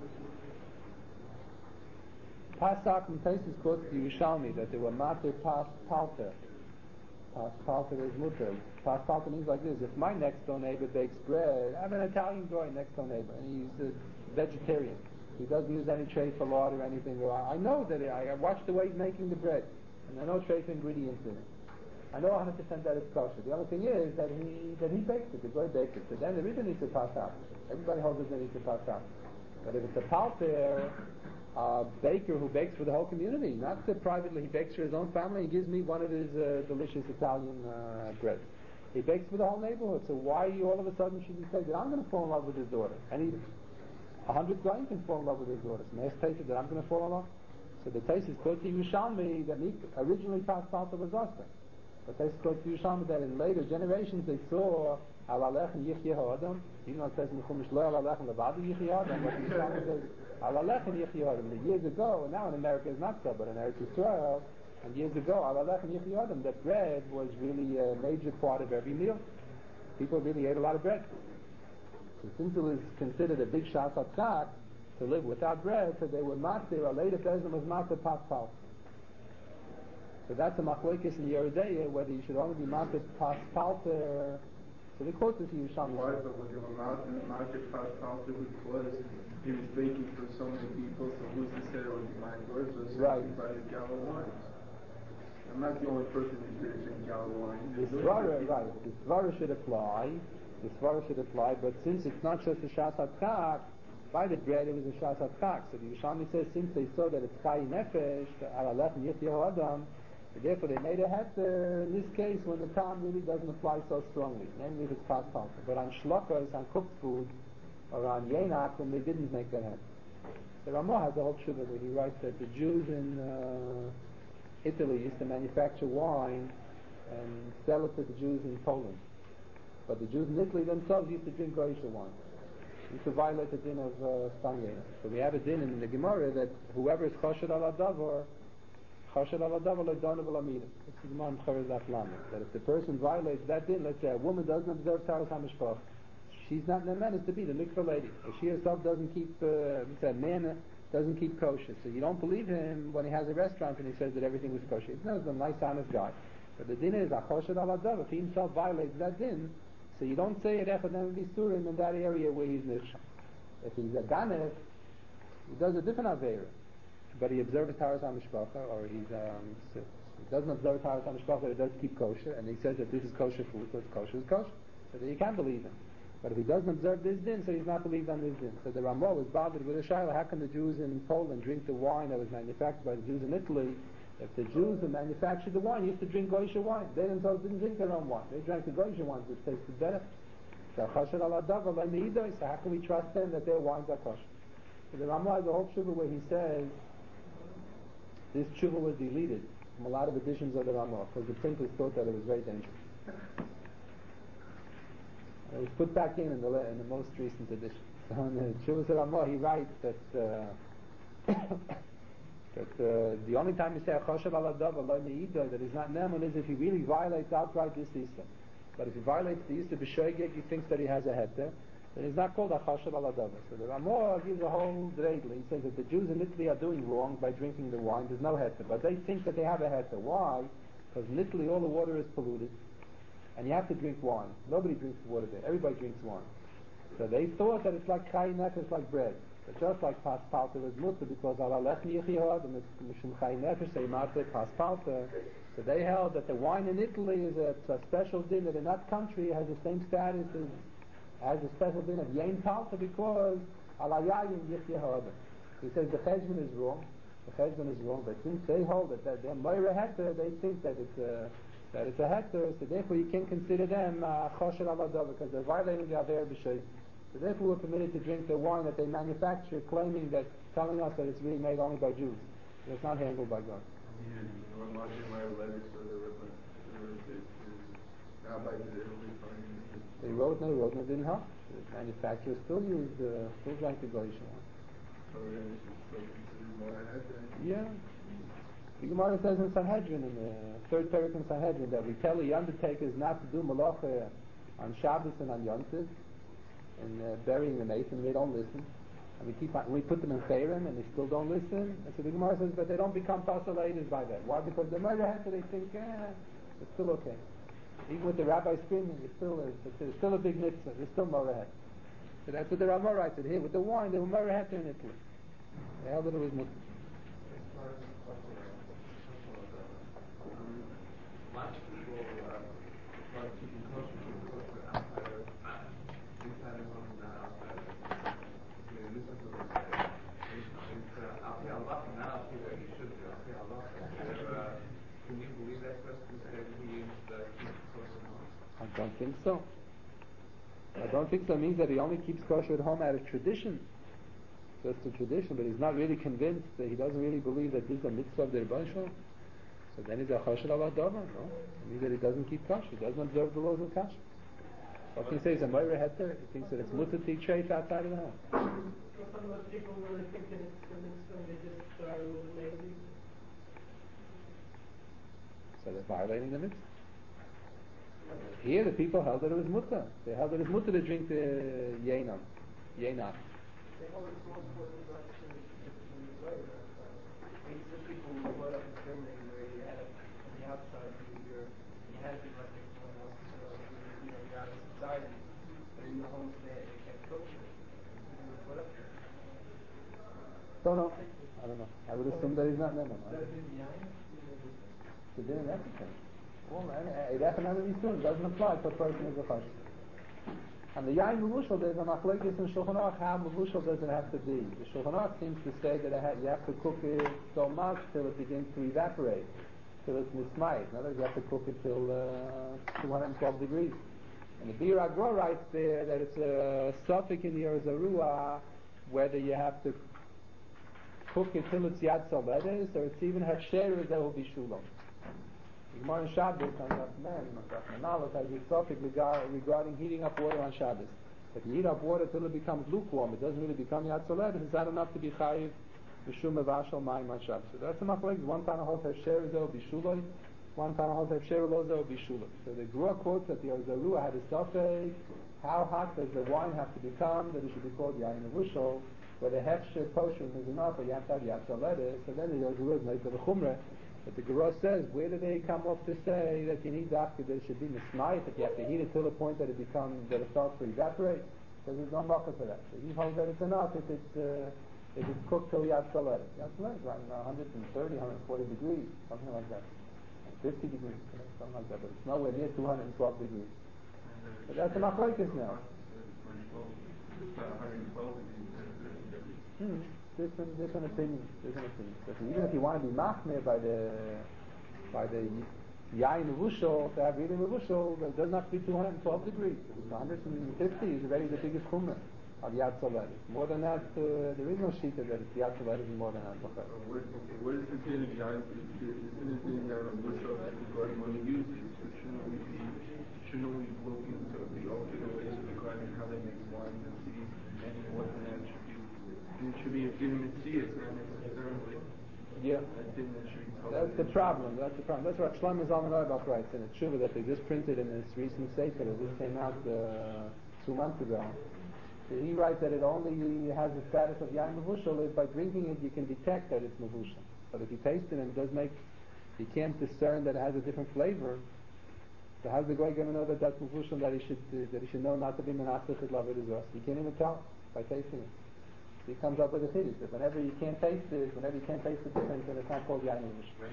Pasach and Taisus quotes the Yerushalmi that they were mater pas palter. Pas palter is mutter. Pas palter means like this: if my next door neighbor bakes bread, I have an Italian guy next door neighbor, and he's a vegetarian. He doesn't use any trace for lard or anything. Or I know that I, I watch the way he's making the bread, and I know trace ingredients in it. I know one hundred percent that it's kosher. The only thing is that he that he bakes it, the guy bakes it. So then there is a need to pass out. Everybody holds there's a need to pass out. But if it's a palter uh, baker who bakes for the whole community, not uh, privately, he bakes for his own family, he gives me one of his uh, delicious Italian uh, breads. He bakes for the whole neighborhood. So why you all of a sudden should you say that I'm going to fall in love with his daughter? And he, a hundred guys can fall in love with his daughter. So may I say that I'm going to fall in love? So the taste is quote to Yerushalmi that he originally passed palter was Oscar. But they spoke to Yerushalmi that in later generations they saw Alalech and Yichya Ha'adam. You know it says in the Chumash Lo Alalech and Levadu Yichya Ha'adam. But Yerushalmi says Alalech and Yichya Ha'adam. The years ago, and now in America it's not so, but in Eretz Yisrael, and years ago Alalech and Yichya Ha'adam, that bread was really a major part of every meal. People really ate a lot of bread. So since it was considered a big shas hatzak to live without bread, so they were matzir. A later person was matzir pas pal. So that's a machlokes in Yeridea, whether you should only be mounted pas palter. So the quote is Yerushalmi. Why is it was your mounted pas palter because he was baking for so many people, so who's to say it would be my words or something by his gallon wines? I'm not the only person who's going to drink gallon wine. The svara, right? The svara should apply. The svara should apply, but since it's not just a shas hatzak, by the bread it was a shas hatzak. So the Yerushalmi says since they saw that it's chayi nefesh, alalech and yichya ha'adam. Therefore, they made a heter in this case when the time really doesn't apply so strongly, namely if it's pas palter. But on shlokas, on cooked food, or on yenakum, they didn't make that heter. The Ramah has a whole shuvah where he writes that the Jews in uh, Italy used to manufacture wine and sell it to the Jews in Poland. But the Jews in Italy themselves used to drink Goyish wine. Used to violate the din of uh, Stanyena. So we have a din in the Gemara that whoever is choshed ala davar, that if the person violates that din, let's say a woman doesn't observe Taras HaMishpach, she's not meant to be the mikvah lady. Or she herself doesn't keep, uh, a man doesn't keep kosher. So you don't believe him when he has a restaurant and he says that everything was kosher. He's not a nice, honest guy. But the din is, if he himself violates that din, so you don't say it echadem v'isurim in that area where he's nisham. If he's a ganef, he does a different aveira. But he observes Taras HaMishpacha, or he's, um, he doesn't observe Taras HaMishpacha, but he does keep kosher, and he says that this is kosher food, so it's kosher, it's kosher. So that you can't believe him. But if he doesn't observe this din, so he's not believed on this din. So the Ramah was bothered with a shayla. How can the Jews in Poland drink the wine that was manufactured by the Jews in Italy? If the Jews who manufactured the wine used to drink Goyish wine, they themselves didn't drink their own wine. They drank the Goyish wines, which tasted better. So how can we trust them that their wines are kosher? So the Ramah has a whole tshuva where he says this tshuva was deleted from a lot of editions of the Ramah because the printers thought that it was very dangerous. It was put back in in the, in the most recent edition. So in the Tshuva of Ramah he writes that uh, that uh, the only time you say Choshev ala Dava lo me'idah that is not Neman is if he really violates outright this Issa. But if he violates the Issa b'shoigeg, he thinks that he has a heter, then it's not called a Choshev ala Dava. So the Ramah gives a whole dreidel. He says that the Jews in Italy are doing wrong by drinking the wine. There's no heter, but they think that they have a heter. Why? Because in Italy all the water is polluted, and you have to drink wine. Nobody drinks water there. Everybody drinks wine. So they thought that it's like chayin nefesh, like bread. But just like paspalta was mutter, because ala lechni yichiyah, the mishum chayin nefesh, they matter paspalta. So they held that the wine in Italy is a, a special din that in that country has the same status as has a special din of yain palta because ala yayin yichiyah. He says the cheshbon is wrong. The cheshbon is wrong, but since they hold it that they're moira heter, they think that it's a that it's a heter, so therefore you can't consider them choshev ala Dava because they're violating the aver b'shay. So therefore we're permitted to drink the wine that they manufacture, claiming that, telling us that it's really made only by Jews. It's not handled by God. They wrote, no, they wrote, no, it didn't help. The manufacturers still used, uh, still drank the Goyish wine. Yeah. The Gemara says in Sanhedrin, in the third parak in Sanhedrin, that we tell the undertakers not to do malacha on Shabbos and on Yom Tov, and uh, burying the mason, and they don't listen. And we keep on, we put them in Seirim, and they still don't listen. And so the Gemara says, but they don't become pasalators by that. Why? Because the murder heter, they think, eh, it's still okay. Even with the rabbi screaming, it's still a, it's still a big mitzvah. It's still murder heter. So that's what the Ramah writes it here. With the wine, they were murder heter in Italy. They held that it was mutter. Lots of people uh, try to keep kosher because they're outsiders, insiders on the outsiders. They listen to what they say. It's Al Pi Allah now, that he should do Al Pi Allah. Can you believe that person who said he is the keeps kosher at home? I don't think so. I don't think so means that he only keeps kosher at home out of tradition. Just a tradition, but he's not really convinced that he doesn't really believe that this is a mitzvah of the Rebbeinu Shalom. So then he's a choshev ala Dava, no? It means that he doesn't keep kosher, he doesn't observe the laws of kosher. What can you say? He's a moira heter. He thinks that it's mutter to eat treif outside of the house. So some of those people really think that it's the mitzvah and they just are a little lazy. So they're violating the mitzvah. Here the people held that it was mutter. They held that it was mutter to drink the yainam, yainam. They hold it's more important to actually in the way. These are people who brought up in Germany where you had a, on the outside you, you're, you had to be like everyone else, so you, you know, you're out of society, but in the homes they, they kept kosher. You were put up there. Don't know. I don't know. I would assume that he's not Neman. It's in everything. Well, it definitely soon. It doesn't apply to a person who's a chashiv. And the yain mevushal, there's a machlekes in Shulchan Aruch how mevushal does it have to be. The Shulchan Aruch seems to say that it ha- you have to cook it so much till it begins to evaporate, till it's mismayit. In other words, you have to cook it till uh, two hundred twelve degrees. And the Bir Agro writes there that it's a suffix in the Yerzarua whether you have to cook it till it's yad soledes or it's even hafsheres that will be shulom. The Gemara in Shabbos on that man, Manalot has a suffix regarding heating up water on Shabbos. If you heat up water till it becomes lukewarm, it doesn't really become yad soledes. It's not enough to be chayiv b'shum mevashal mayim on Shabbos. So that's a machlekes. One time holds hafsheres that will be shulom. One time holds hafsheres that will be shulom. So the Gemara quotes that the Yerzarua had a suffix. How hot does the wine have to become that it should be called yain mevushal? Where the hefsher potion is enough, but you have to have yad soledes. So then the Yerzarua is like the chumrah. But the Gemara says, where do they come off to say that you need dafka, that it should be mismayit, that you have to heat it till the point that it becomes, that it starts to evaporate? Because there's no marker for that. So he holds that it's enough if it's, uh, if it's cooked till yad soledes. Yad soledes, right now, one thirty, one forty degrees, something like that. fifty degrees, something like that. But it's nowhere near two hundred twelve degrees. So that's a machlekes now. one twelve. It's about one hundred twelve degrees centigrade. Hmm. Different, different opinions, different opinions. But even if you want to be machmir by the by the yain mevushal, to have really mevushal, it doesn't have to be two hundred twelve degrees. one hundred fifty is already the biggest chumrah on Yad Solet. More than that, uh, there is no shita that it's Yad Solet is more than that. Uh, what, what is considered yain? Isn't it the yain mevushal that the garden when he uses? So shouldn't we be shouldn't we look into the ultimate ways of the garden, how they make wine and seeds, and what the attributes? It should be a given seed, not necessarily. Yeah. That didn't should be told. That's the problem. That's the problem. That's what Shlomo Zalman Auerbach writes in a tshuva that they just printed in this recent sefer that just came out uh, two months ago. So he writes that it only has the status of yain mevushal is by drinking it you can detect that it's mevushal. But if you taste it and it does make, you can't discern that it has a different flavor. So how's the guy going to know that that's mevushal, that he should uh, that he should know not to be menasech his love it is us? You can't even tell by tasting it. So he comes up with a chiddush that whenever you can't taste it, whenever you can't taste the difference, then it's not called yain mevushal.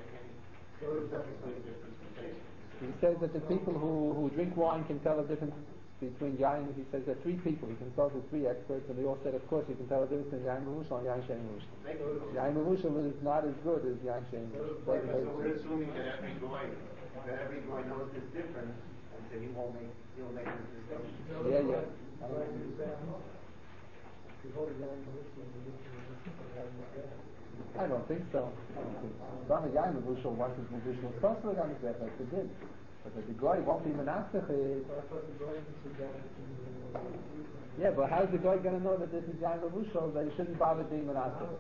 He says that the people who, who drink wine can tell the difference between yain. He says that three people, he consulted three experts, and they all said, of course, you can tell the difference between yain mevushal and yain shein mevushal. Yain mevushal is not as good as yain shein mevushal. So we're assuming that every goy, that every goy knows this difference, and so he won't make, he'll make this distinction. Yeah, yeah. I don't think so. I don't think so. Some of yain mevushal once it's mevushal, it's also going to get that's a good. But the goy won't be menasech. Yeah, but how's the goy going to know that this is yain mevushal that he shouldn't bother being menasech?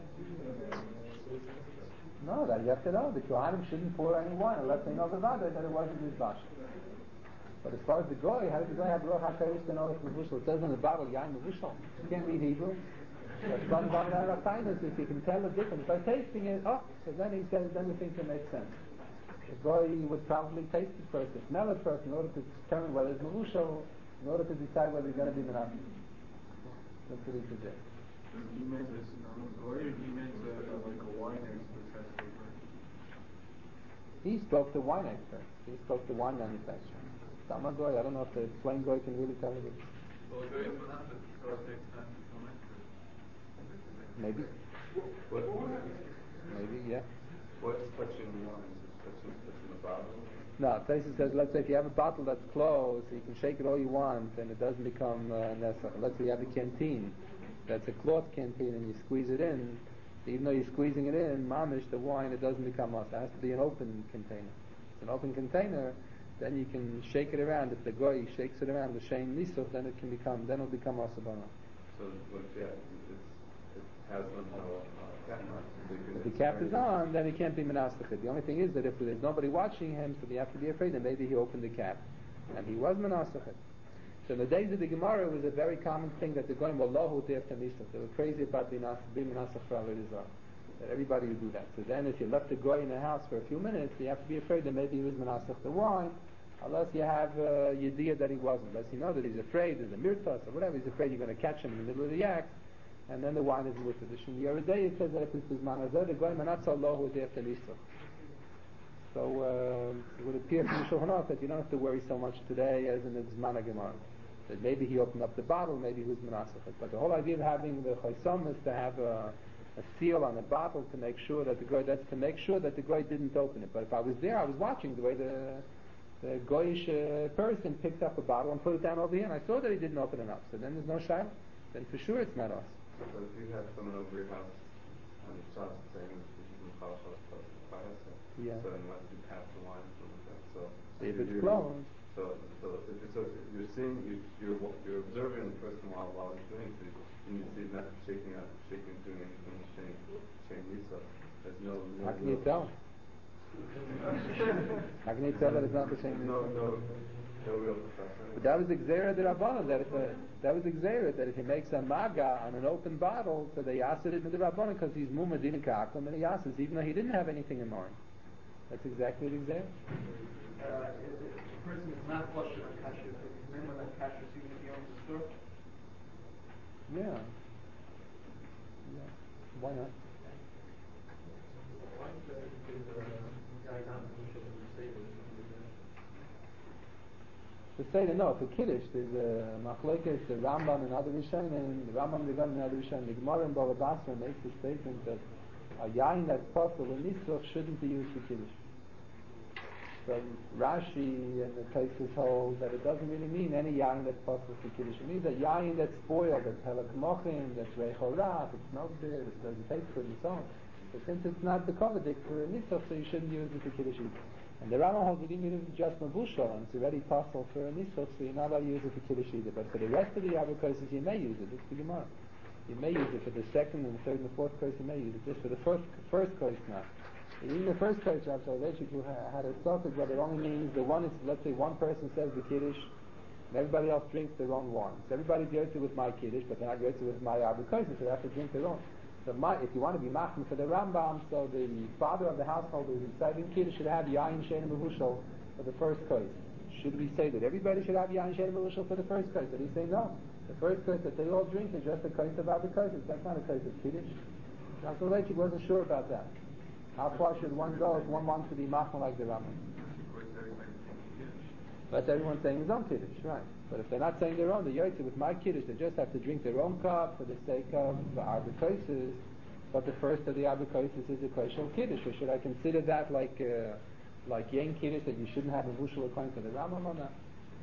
No, that you have to know. The Kohanim shouldn't pour any wine unless they know the vada that it wasn't mizbash. But as far as the goy, how does the goy have ruach hakodesh to know it's mevushal? It says in the Bible yain mevushal. You can't read Hebrew. But some Baruch if you can tell the difference by tasting it, oh, so then he says, then he thinks it makes sense. The goy would probably taste it first, smell it first, in order to determine whether it's mevushal, in order to decide whether he's going to be menasech. That's what he suggests. He meant this, um, or he meant uh, like a wine expert has to work. He spoke to wine experts. He spoke to wine manufacturers. Sama goy, I don't know if the plain goy can really tell it. Well, there is not the so it takes time to become expert. Maybe. What? Maybe, yeah. What's touching the wine? Is it touching, touching the bottle? No, Taisus says, let's say if you have a bottle that's closed, you can shake it all you want, and it doesn't become uh, nesach. Let's say you have a canteen that's a cloth canteen, and you squeeze it in. Even though you're squeezing it in, mamish, the wine, it doesn't become us. It has to be an open container. It's an open container, then you can shake it around. If the goy shakes it around, the shein nisuch, then it can become, then it'll become asabana. So, what, yeah, it's, it has no uh, cap marks. So you can- If the cap is on, then he can't be menasech. The only thing is that if there's nobody watching him, so you have to be afraid that maybe he opened the cap, and he was menasech. So in the days of the Gemara, it was a very common thing that the goyim were lohu der tamishach. They were crazy about being menasech for avodah zarah. That everybody would do that. So then, if you left the goy in the house for a few minutes, you have to be afraid that maybe he was menasech the wine, unless you have a uh, yediyah that he wasn't. Unless you know that he's afraid, there's a mirtas or whatever, he's afraid you're going to catch him in the middle of the yak, and then the wine is with it. The Shon Yeridei says that if it's bisman hazeh, the goyim are not so lohu der tamishach. So uh, it would appear from the Shulchan Aruch that you don't have to worry so much today as in the Zman Gemara. That maybe he opened up the bottle, maybe he was menasech. But the whole idea of having the chaysom is to have a, a seal on the bottle to make sure that the goy, that's to make sure that the goy didn't open it. But if I was there, I was watching the way the the goyish uh, person picked up a bottle and put it down over here, and I saw that he didn't open it up. So then there's no shayla. Then for sure it's not us. So if you have someone over your house on the shop saying this is the chal Yeah. so then once you pass the wine, something like that. So If you're- it's you're- closed. So, so, if, so if you're seeing, you, you're you're observing the person while while he's doing it, and you see not shaking out, shaking, doing anything, shaking, shaking Yisrael. There's no. no How can you no, tell? How can you tell that it's not the same? No, no, no real profession. But that was Xera de Rabbanon, that if a, that was Xera, that if he makes a maga on an open bottle, so they asked it into the Rabbanon because he's mumadin kakum, and he asked it, even though he didn't have anything in mind. That's exactly the Xera. Uh, if a person is not kosher on kashrus, so he's minimum on kashrus even if he owns a store? Yeah. Yeah. Why not? Why is that? Because uh, guy not pushing the stable. The Seder, no, for Kiddush, there's a machlekes, the Rambam and other Rishonim, and the Rambam and the other Rishonim, the Gemara in Bava Basra makes a statement that a yain that's possible in Nisuch shouldn't be used for Kiddush. So Rashi and the places hold that it doesn't really mean any yain that's possible for Kiddush. It means a yain that's spoiled, that's helak mochin, that's reichorach, it smells good, it doesn't taste good, and so on. But since it's not the kovadik for a Nisuch, so you shouldn't use it for Kiddush either. And the Rambam holds that even if it's just Mavushal and it's already possible for a Nisuch, so you're not allowed to use it for Kiddush either. But for the rest of the other cases, you may use it. It's the Gemara. You may use it for the second and the third and the fourth case, you may use it. Just for the first first case not. Even the first case, Rav Soloveitchik had a topic where it only means the one is, let's say one person says the Kiddush, and everybody else drinks their own wine. So everybody's yotze with my Kiddush, but they're not yotze with my Abu Kosis, so they have to drink their own. So my, if you want to be machmir for the Rambam, so the father of the household who's reciting Kiddush should have yain shein mevushal for the first case. Should we say that everybody should have yain shein mevushal for the first case? Did he say no? The first case that they all drink is just a case of Abu Kosis. That's not a case of Kiddush. Rav Soloveitchik wasn't sure about that. How far should one go if one wants to be machmir like the Rambam? That's everyone saying his own Kiddush, right? But if they're not saying their own, the yotze with my Kiddush, they just have to drink their own cup for the sake of the Arba Kosis. But the first of the Arba Kosis is a kosher Kiddush. Or should I consider that like uh, like Yen Kiddush, that you shouldn't have a vushal according to the Rambam or not?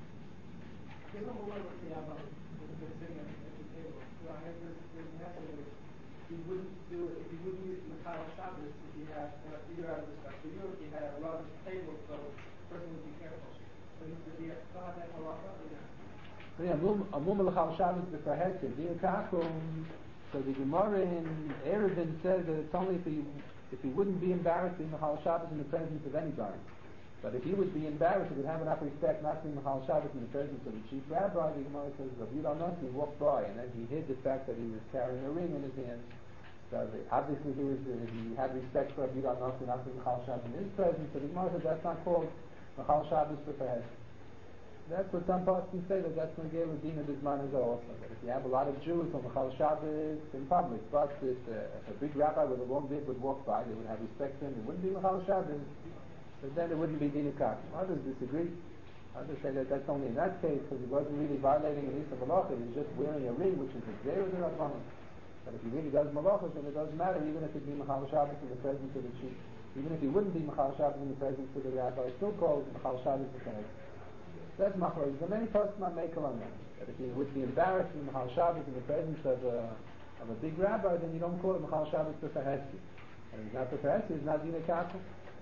He wouldn't do it, if he wouldn't use Machal Shabbos, if he had, uh, either out of respect for you, if he had a large table, so the person would be careful. So he would be still have that halacha, or not? Yeah, a mum l'chal Shabbos b'farhetzim, di'akakum. So the Gemara in Erevin says that it's only if he if he wouldn't be embarrassed in l'chal Shabbos in the presence of anybody. But if he would be embarrassed, he would have enough respect not to be l'chal Shabbos in the presence of the chief rabbi. The Gemara says, "If you don't know, he walked by, and then he hid the fact that he was carrying a ring in his hand." So the, obviously he was uh, he had respect for you don't know not to be l'chal Shabbos in his presence. So the Gemara says that's not called l'chal Shabbos b'farhetzim. That's what some persons say, that that's going to give a din of this man as also. That if you have a lot of Jews on l'chal Shabbos in public, but if, uh, if a big rabbi with a long beard would walk by, they would have respect for him. It wouldn't be l'chal Shabbos, but then it wouldn't be din of Others disagree. Others say that that's only in that case because he wasn't really violating an Issa Malacha. He was just wearing a ring, which is a zero to Rabbanan. But if he really does malachas, then it doesn't matter, even if it be Machal Shabbos in the presence of the chief. Even if he wouldn't be Machal Shabbos in the presence of the rabbi, it's still called Machal Shabbos b'farhetzim. That's Machal. But many persons not make on that. That if he would be embarrassed in Machal Shabbos in the presence of a, of a big rabbi, then you don't call it Machal Shabbos b'farhetzim. And it's not b'farhetzim, it's not Dina Kaka.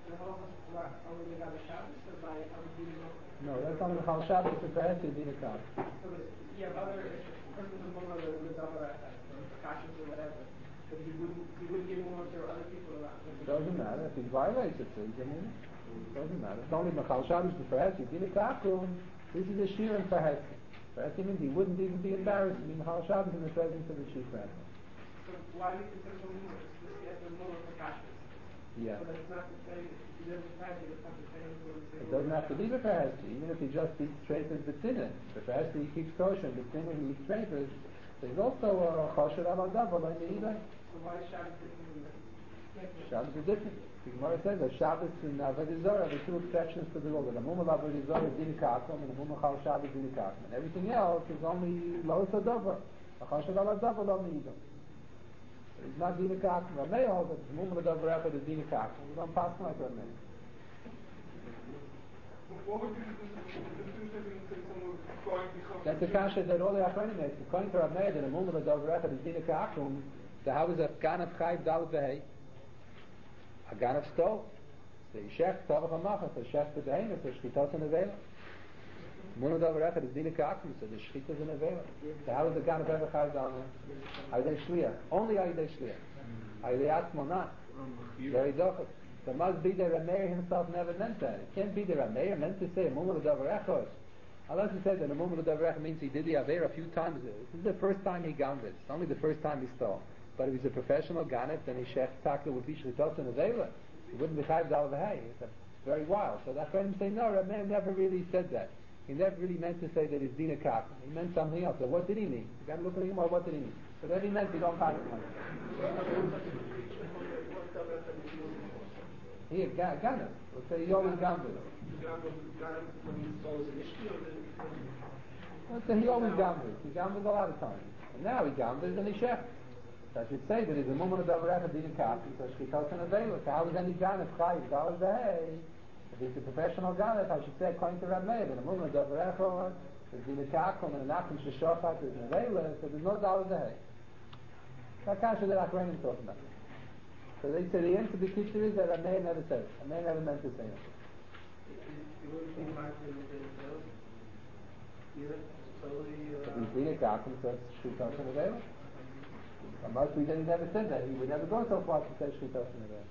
Only the Shabbos, or by other people? No, that's only Machal Shabbos b'farhetzim, Dina Kaka. So you have other persons who want to live over precautions or whatever, but he wouldn't, he wouldn't give more to other people around. It doesn't matter. If he violates it, it doesn't matter. It's only Machal Shabbos b'farhetzim. Dina Kaka, this is a shir in farhetzim. Farhetzim means he wouldn't even be embarrassed to be Machal Shabbos in the presence of the chief rabbi. So why do you consider the more? It's just the more precautions. Yeah. But it's not the same, he doesn't have to, it's not the same. It doesn't have to be b'farhetzim. Even if he just eats treifas b'tzinin. B'farhetzim he keeps kosher, b'tzinin he eats treifas. There's also a chosher al-adav, like the either. So why is Shabbos different? Shabbos is different. The Gemara says that Shabbos and Avodah Zarah are the two exceptions to the rule. The Mum of Avodah Zarah is Din Kakum, and the Mum of Chal Shabbos is Din Kakum. And everything else is only Lo Sadova. A chosher al-adav, Lo Nidam. It's not Din Kakum. Rameh holds that the Mum of Avodah Zarah is Din Kakum. We don't pass like Rameh. What would be the difference in someone going to That's the kasha that all the Achronim make. According to Rav Meir, that a moment of Dov Rechad is Dina Ka'akum, so how is a Ganav Chayv Dalet V'hei? A Ganav stole. So he shech Tavach HaMachas, so shech B'deheim, so Shchitas in Avela. Moment of Dov Rechad is Dina Ka'akum, so the Shchitas in Avela. So how is a Ganav ever Chayv Dalet? Aydei Shliach. Only Aydei Shliach. Aydei Atzmo not. Very dochas. So it must be that Rameir himself never meant that. It can't be that Rameir meant to say a moment of Davarechos. Unless he said that a moment of Davarech means he did the Aver a few times. This is the first time he gone this. It's only the first time he stole. But if he's a professional ganef, then he shech taka would be shlitos and avela. He wouldn't be chayv dal v'hei. It's very wild. So that's why I'm saying no. Rameir never really said that. He never really meant to say that it's dina kak. He meant something else. So what did he mean? You got to look at him. Or what did he mean? Whatever he meant, he don't find it. Here, ga- Ganav. Let's say he always gambled. The guy was the guy when he stole his initiative, or the Let's say he always gambled. He gambled a lot of times. And now he gambles and he chefs. So I should say that he's a moment of Davarech Adin Kaf, so Shkitos and Avela. So how is any Ganav Chayiv dollars a hay? If he's a professional Ganav, I should say according to Rab Meir, in a moment of Davarech or there's Dina Kakum and an Achim Sheshochat, there's an Avela, so there's no dollars a hay. That's kind of the Achrenim talking about. So they say the answer to the teacher is that Rab Meir never said it. Rab Meir never meant to say it. You wouldn't be marketing with the sales? Either? Totally, If uh... he's Dina Kakum, so it's Shkitos and Avela. Unless we didn't never said that, he would never go so far to say Shkitos and Avela.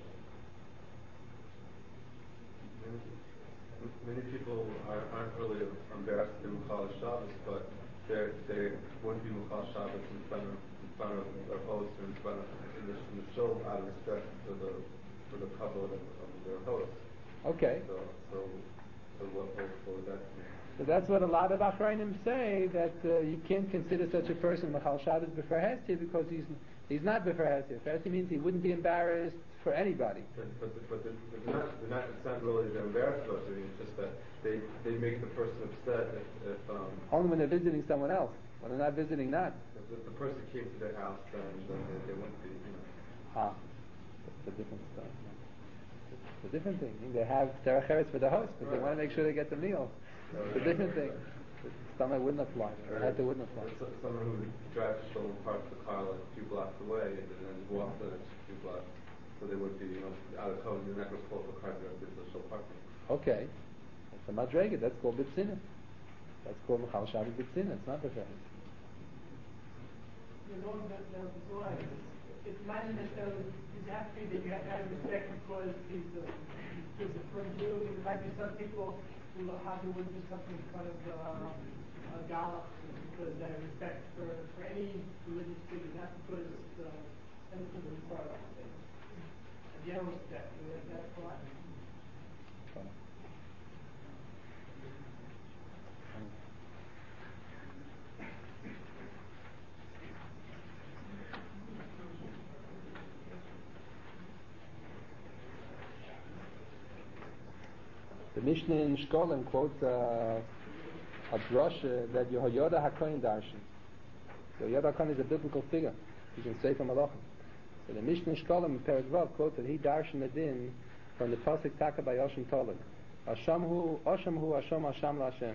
Many people are, aren't really embarrassed to do Mukhal Shabbos, but they they wouldn't be Mukhal Shabbos in front of in front of their host or in front of in the, in the show out of respect for the for the couple of, of their host. Okay. So so so what what would that mean? So that's what a lot of Achrayim say, that uh, you can't consider such a person Machal Shabbos B'fer Hesti because he's he's not B'fer Hesti. B'fer Hesti means he wouldn't be embarrassed for anybody. But, but, but they're, they're not, they're not, it's not really they're embarrassed about doing it, it's just that they, they make the person upset if, if um, Only when they're visiting someone else. When they're not visiting, not. if the person came to their house, then, then they, they wouldn't be, you know. Ah, that's a different story. It's a different thing. They have Terech Eretz for the host, but they want to make sure they get the meal. It's a different thing. Stomach wouldn't apply. Or had to wouldn't apply. So, someone who drives to park the car like a few blocks away and then walk the next few blocks, so they would be, you know, out of code. You're not going to pull up a car directly to the show parking. Okay. That's a madrega. That's called B'tzina. That's called Machal Shabbos B'tzina. It's not B'fer. You know that there was why. It's not necessarily, you have to be that you have to have respect because he's a, he's a friend of you. There might be some people who have to do something in front of uh, a gala because they have respect for, for any religious figure, not because uh, anything is part of it. A general respect, that's why. The Mishnah in Shkolim quotes uh, a drasha that Yehoyada HaKohen darshan. Yehoyada HaKohen is a biblical figure. You can say from Malachim. So the Mishnah in Shkolim in Perek Vav quotes that he darshan the din from the pasuk Taka by Osham Tolad. Asham hu, Osham hu, Asham Asham LaShem.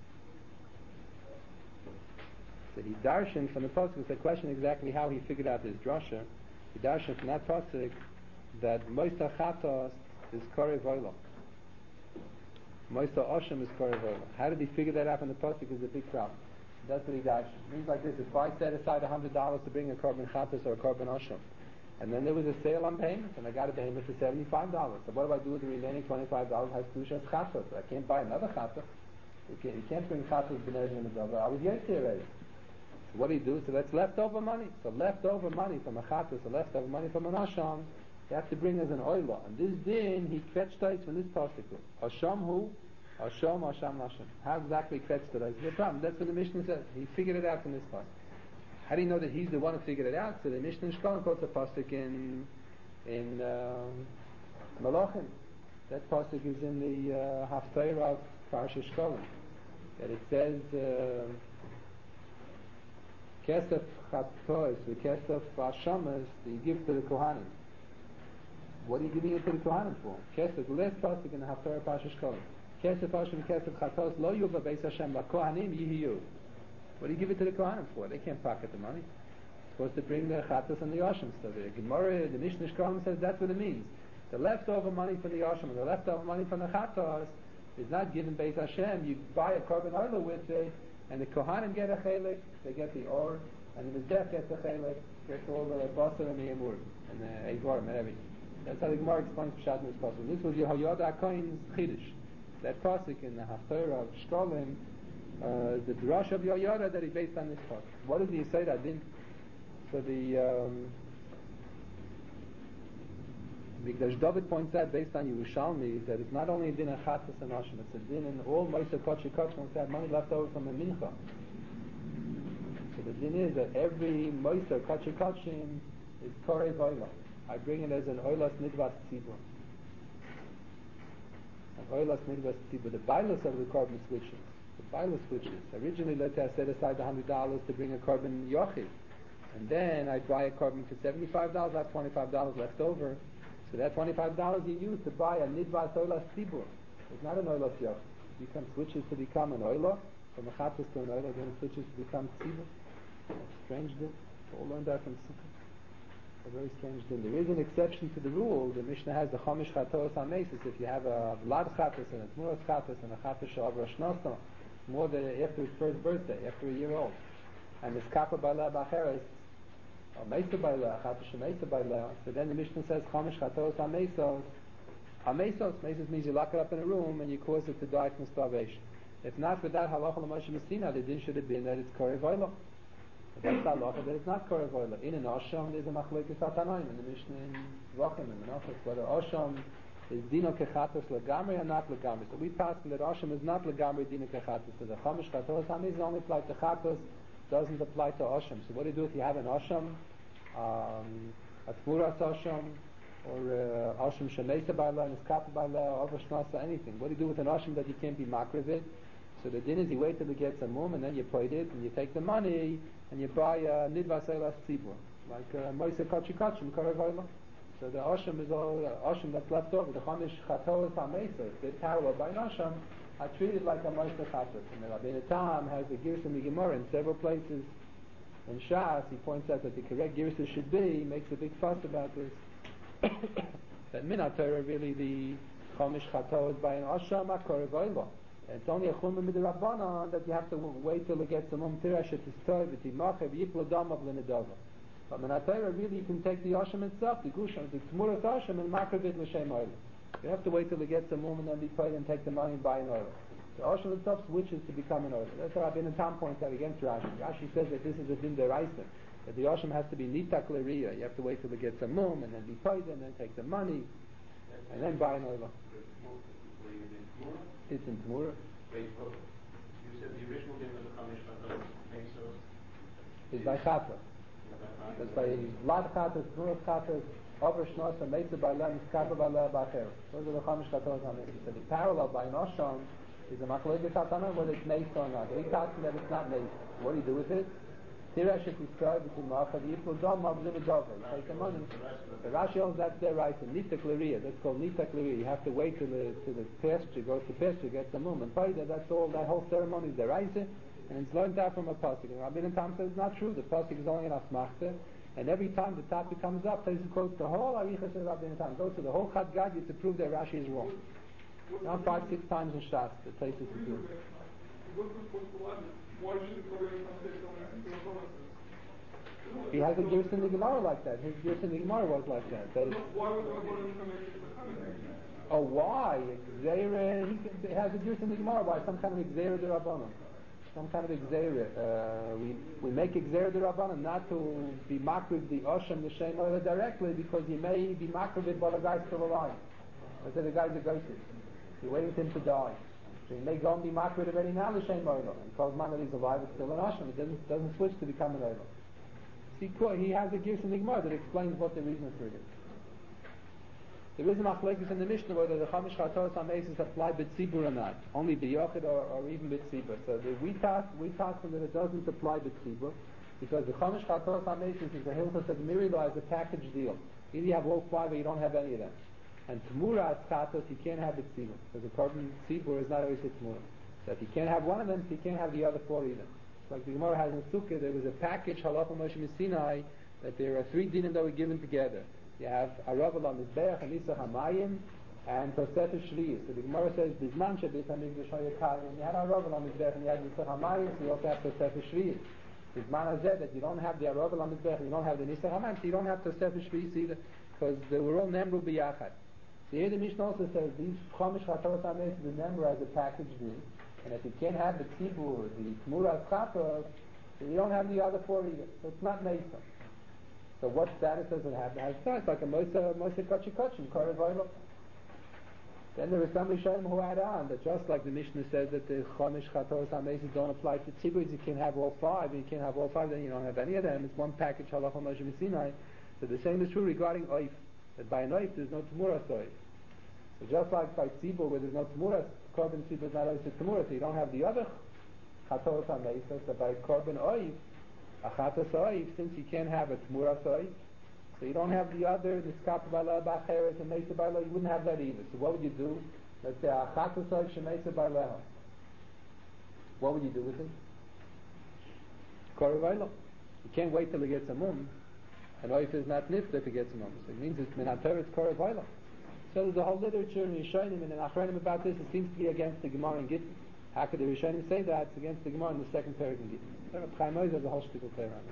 So he darshan from the pasuk. It's a question exactly how he figured out this drasha. He darshan from that pasuk that Moista Chatos is Korei Voilo. Moista Osham is Korei Voilo. How did he figure that out from the pasuk is a big problem. That's what he darshan. It means like this: if I set aside a hundred dollars to bring a korban Chatos or a korban Osham, and then there was a sale on behemoth, and I got a behemoth for seventy-five dollars. So what do I do with the remaining twenty-five dollars? Has Kedushas Chatos. I can't buy another Chatos. You can't, you can't bring Chatos b'nei in the Dover. I was Yetzi already. So what do you do? So that's leftover money. So leftover money from a Chatos, or leftover money from an Osham, you have to bring as an oila. And this din, he kvetched us from this pasuk. Osham hu, Osham, Osham, Osham. How exactly kvetched us? The problem. That's what the Mishnah says. He figured it out from this pasuk. How do you know that he's the one who figured it out? So the Mishnah in Shkolim quotes a pasuk in in uh, Malachim. That pasuk is in the uh, Haftarah of Parsha Shkolim. That it says Kesef Chatos, the Kesef Hashamas that you give to the Kohanim. What are you giving it to the Kohanim for? Kesef, the last pasuk in the Haftarah Parsha Shkolim. Kesef Hashem, Kesef Chatos, Lo Yuva Beis Hashem, La Kohanim Yihiyu. What do you give it to the Kohanim for? They can't pocket the money. It's supposed to bring the Chatos and the Yoshim. So the Gemara, the Mishnah Shkolim says that's what it means. The leftover money from the Yoshim and the leftover money from the Chatos is not given Beis Hashem. You buy a korban oila with it, and the Kohanim get a chelik, they get the or, and the Mizbech gets a chelik, gets all the Basar and the Emur, and the Eivorim and everything. That's how the Gemara explains Pshat in this pasuk. This was Yehoyada HaKohen's Chiddush. That pasuk in the Haftarah of Shkolim, Uh, the drush of Yoyara that he based on this part. What did he say that didn't? So the um, Mikdash David points out based on Yerushalmi that it's not only a din of Chatas and Oshim, it's a din in all Moshe Kochi Kochi once they had money left over from a Mincha. So the din is that every Moshe Kochi Kochi is Korei Voila. I bring it as an Oilas Nidvat Tzibur. And oilas nidvas tzibur, the bailus of the carbon switches. The bailus switches. Originally, let's say I set aside the hundred dollars to bring a carbon yochid. And then I buy a carbon for seventy-five dollars, I have twenty-five dollars left over. So that twenty-five dollars you use to buy a nidvas oilas tzibur. It's not an oilas yochid. It becomes switches to become an oilah. From a chatas to an oilah, then it switches to become tzibur. Strange thing. All learned that from Sukkot. A very strange thing. There is an exception to the rule. The Mishnah has the Chomish Chatos HaMesis. If you have a Vlad Chatos and a Tmuras Chatos and a Chatos Sha'av Rosh Nosson, more than after his first birthday, after a year old, and it's Kappa Baila Bacheres, or Mesa Baila, Chatos Shemesa Baila, so then the Mishnah says Chomish Chatos HaMesos. HaMesos, Mesos means you lock it up in a room and you cause it to die from starvation. If not for that, Halacha L'Moshe Messina, the din should have been that it's Korei Voila. That's the halacha that it's not Korei Voila. In an Asham, there's a Machlokes Tanaim in the Mishnah in Zvachim, in Menachos, whether Asham is Dino Kechatos Legamri or not Legamri. So we pass that Asham is not Legamri Dino Kechatos. So the Chomish Chatos HaMesis only apply to Chatos, doesn't apply to Asham. So what do you do if you have an Asham, um, a Tmuras Asham, or uh, Asham Shemesa Baila, and Iskapa Baila, or Avashnasa, anything? What do you do with an Asham that you can't be Makrivid? So the din is you wait till it gets a mum, and then you put it, and you take the money, and you buy a nidvas eilas tzibur, like uh, Moise Kachi Kachim, Karavayla. So the Asham is all, uh, Asham that's left over, the Chomish Chatos HaMesos, the parallel by an Asham, are treated like a Moise Chatos. And the Rabbeinu Tam has the Girsa Migimor in several places. In Shas, he points out that the correct Girsa should be, he makes a big fuss about this, that Minat Torah really the Chomish Chatos by an Asham, are Karavayla. It's only a chumah midrabanan that you have to wait till it gets a mum tirash to stoy v'timachev yiplo dam of l'nedava. But Menatayra really you can take the asham itself, the gusham, the tmuras asham, and makrev it l'shem oil. You have to wait till it gets a mum and then be paid and take the money and buy an oil. The asham itself switches to become an oil. That's what Rabbeinu Tam points out against Rashi. Rashi says that this is a din deraisa, that the asham has to be nita klariya. You have to wait till it gets a mum and then be paid and then take the money and then buy an oil. It's in Tmura. Wait, well, you said the original name of the Chomish Chatos Mesos is by Chata. It's by Vlad Chatos, Tmuras Chatos, Over Shnosa, Mesa Baila, Iskapa Baila, Bacher. Those are the Chomish Chatos HaMesis. So the parallel by Nosham is a Machlokes Tanaim whether it's Mesa or not. They taught that it's not Mesa. What do you do with it? Tirash it is tried between Machav, Yipul Dom, Mavzim Adova. You take the money. The Rashi owns that's their right. Nita Klariya, that's called Nita Klariya. You have to wait till the to the pasture, go to pasture, get the mum, and pay that. That's all. That whole ceremony is the Raisa, and it's learned out from a pasuk. And Rabbeinu Tam says it's not true. The pasuk is only an asmachta, and every time the topic comes up, he quotes the whole Arichas of Rabbeinu Tam. Goes to the whole Chad Gadya to prove that Rashi is wrong. Now five, six times in Shas, the place is to prove. He has a Girs in the Gemara like that. His Girs in the Gemara was like that. that oh, why? Xera, he has a Girs in the Gemara. Why? Some kind of Xera de Rabbanon. Some kind of Xera. Uh, we, we make Xera de Rabbanon not to be makriv the Osham, the Shem Oila directly, because he may be makriv it while the guy's still alive. I said the guy's a ghost. You're waiting for him to die. So he may go and be makriv already now, the Shem Oila. And because man that he's alive, it's still an Osham. It doesn't, doesn't switch to become an Oila. He has a Girs in the Gemara that explains what the reason for it is. There is a machlokes in the Mishnah whether the Chomish Chatos HaMesis apply b'tzibur or not, only b'yochid or, or even b'tzibur. So the, we taught we taught that it doesn't apply b'tzibur because the Chomish Chatos HaMesis is the Hilchos of Mirila as a package deal. Either you have all five or you don't have any of them. And Tmuras Chatos you can't have b'tzibur because the carbon tzibur is not always a Tmura. So if you can't have one of them, so you can't have the other four either. Like the Gemara has in Sukkah, there was a package, Halacha Moshe Sinai, that there are three dinim that were given together. You have Arav al Mizbeach, and Nisach HaMayim, and Tosefes Shliyah. So the Gemara says, Bizman Shabbat HaMikdash HaYakayim, you had Arav al Mizbeach, and you had Nisach HaMayim, so you also have Tosefes Shliyah. Bizman Hazeh, that you don't have the Arav al Mizbeach, you don't have the Nisach HaMayim, so you don't have Tosefes Shliyah either, because they were all Nemru B'yachad. So here the Mishnah also says, these Chomish Chatos HaMesis, the Nemru as a package deal. And if you can't have the tzibur, the tmuras chatos, you don't have the other four either. So it's not mesa. So what status does it have? It has like a moisa moisa kachi kachim karavaylo. Then there is some Rishonim who add on that just like the Mishnah says that the chomish chatos hamesis don't apply to tzibur, you can't have all five. You can't have all five, then you don't have any of them. It's one package halacha Moshe Sinai. So the same is true regarding oif. That by an oif there's no tmuras oif. So just like by tzibur where there's no tmuras, korban tzibur is not always a tmura, so you don't have the other chatoros hameisa. So by korban oiv, a chatos oiv, since you can't have a tmuras oiv, so you don't have the other niskap b'ala b'acheres and meisa b'ala, you wouldn't have that either. So what would you do? Let's say a chatos oiv shemeisa b'ala. What would you do with it? Korevaylo. You can't wait till it gets a mum. And oif is not nifta if it gets a mum. So it means it's minater, it's korevaylo. So there's a whole literature in Rishonim and in Achronim about this. It seems to be against the Gemara in Gittin. How could the Rishonim say that? It's against the Gemara in the second parak in Gittin. Chaim Oz has a whole shtickle clear on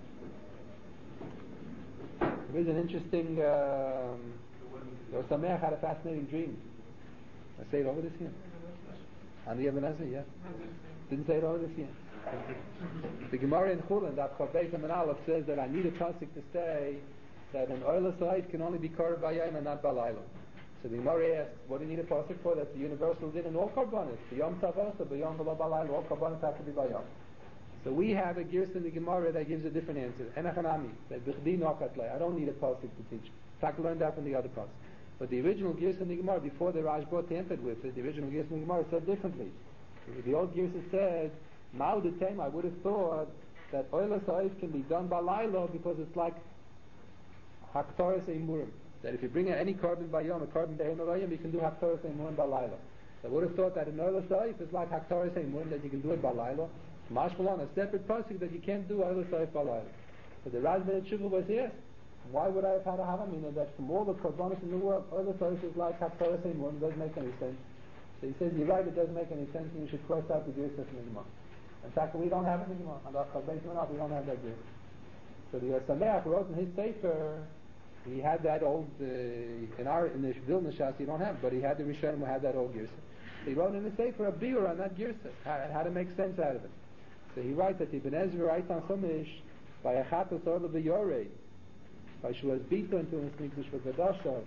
it. There's an interesting. Um, Sameach had a fascinating dream. I say it over this here. On the Ebenezer, yeah. Didn't say it over this here. The Gemara in Chulin, that Chavei and Aleph says that I need a pasuk to say that an oilas light can only be korban bayayim and not balayla. So the Gemara asks, what do you need a pasuk for? That's the universal din in all korbanos. B'yom tav also, b'yom v'lo balayla, all korbanos have to be bayayim. So we have a gears in the Gemara that gives a different answer. Enachanami, that b'chdi nokat lay. I don't need a pasuk to teach. Taka learned that from the other pasuk. But the original gears in the Gemara, before the Rashba tampered with it, the original gears in the Gemara said differently. The old gears said, Ma'u the time, I would have thought that oilas oif can be done balayla because it's like Haktoras Eimurim. That if you bring any korban bayom, a korban behemah you can do Haktoras Eimurim balayla. So I would have thought that an oilas oif is like Haktoras Eimurim, that you can do it balayla. Mashmalon, a separate pasuk that you can't do oilas oif balayla. So the Rashba Tshuva was yes. Why would I have had a havamina that from all the korbanos in the world, oilas oif is like Haktoras Eimurim? Doesn't make any sense. So he says, you're right, it doesn't make any sense, and you should cross out the Gersa from the Gemara. In fact, we don't have it anymore. On the Chavei we don't have that Gersa. So the Sameach wrote in his Sefer, he had that old, uh, in our, in the Vilna Shas, you don't have it, but he had the Rishonim who had that old Gersa. So he wrote in his Sefer a biur on that Gersa, how, how to make sense out of it. So he writes that Ibn Ezra writes on Chumash, by a chatos orla v'yorei, by Shuaz Bito into his Mikdash v'Gadasha,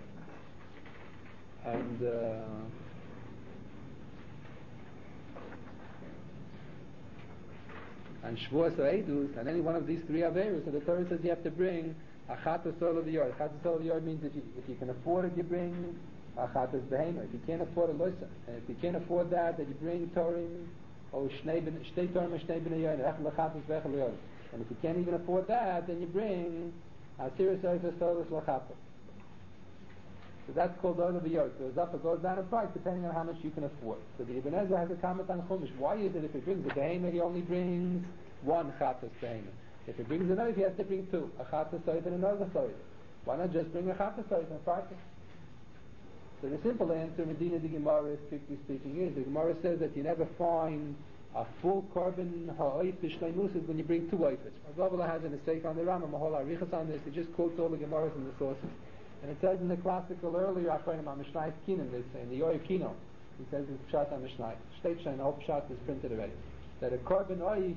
and, uh, and Shavuos or Eidus, and any one of these three Averos, so the Torah says you have to bring a Chatos Ol of the Yard. Chatos Ol of the Yard means if you, if you can afford it, you bring a Chatos Behemah. If you can't afford it, Loisa. And if you can't afford that, then you bring Torim, or Shnei Torim and Shnei B'nai Yard, Echel Chatos V'echel Yard. And if you can't even afford that, then you bring a Sirius Oifas Toros L'Chatos. So that's called Ol of the Yard. It goes up, it goes down in price, depending on how much you can afford. So the Ibn Ezra has a comment on Chumash. Why is it if he brings a Behemah, he only brings one Chatos Behemah? If he brings an oif, he has to bring two, a chatas oif and another oif. Why not just bring a chatas oif and price it? So the simple answer, Medina the Gemara, strictly speaking, is the Gemara says that you never find a full korban ha'oif b'shleimus when you bring two oifers. Rav has a mistake on the Rambam, a whole arichas on this. He just quotes all the Gemaras and the sources. And it says in the classical earlier, Achronim HaMishnai Kinim, they say, in the Yoy Kino, he says in Pshat HaMishnai, State Shain, the whole Pshat is printed already, that a korban oif,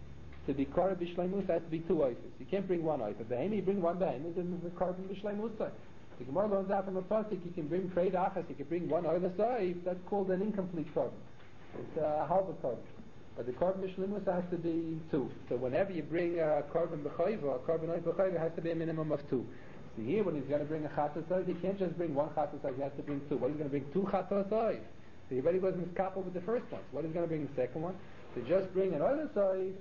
to be korban b'shleimus has to be two oifers. You can't bring one oifer. Behemah, you bring one behemah, then the korban b'shleimus. The Gemara learns out from a pasuk, you can bring trade achas, you can bring one oifer oif, that's called an incomplete korban. It's a halva korban. But the korban b'shleimus has to be two. So whenever you bring a korban b'chayva, a korban oif b'chayva, has to be a minimum of two. So here, when he's going to bring a chatos oif, he can't just bring one chatos oif, he has to bring two. What, he's going to bring two chatos oif? So he already wasn't coupled with the first one. So what he's going to bring the second one? To just bring an oifer oif,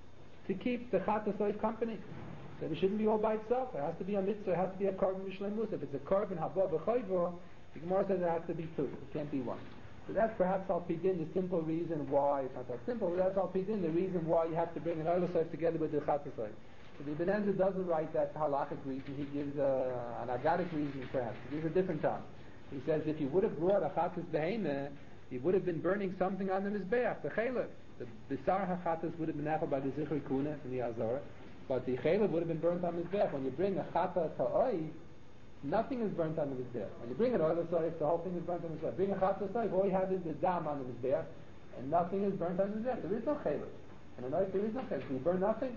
to keep the chatas oif company. So it shouldn't be all by itself. It has to be a mitzvah, it has to be a korban b'shleimus. If it's a korban haba b'chayva, the Gemara says it has to be two. It can't be one. So that's perhaps Al Pidin, the simple reason why, it's not that simple, but that's Al Pidin, the reason why you have to bring an oifer oif together with the chatas oif. So the Ibn Ezra doesn't write that halachic reason, he gives a, an agadic reason perhaps. He gives a different time. He says if you would have brought a chatas behemah, you would have been burning something on the mizbeach, the chaylev. The Bisar HaChatas would have been nachal by the Zichri Kuna in the Azor, but the Chaylev would have been burnt on the Mizbeach. When you bring a Chata Ta'oi, nothing is burnt on the Mizbeach. When you bring an oil Soif, the whole thing is burnt on the Mizbeach. Bring a Chata Soif, all you have is the Dam on the Mizbeach, and nothing is burnt on the Mizbeach. There is no Chaylev. And an oil, there is no Chaylev. So you burn nothing.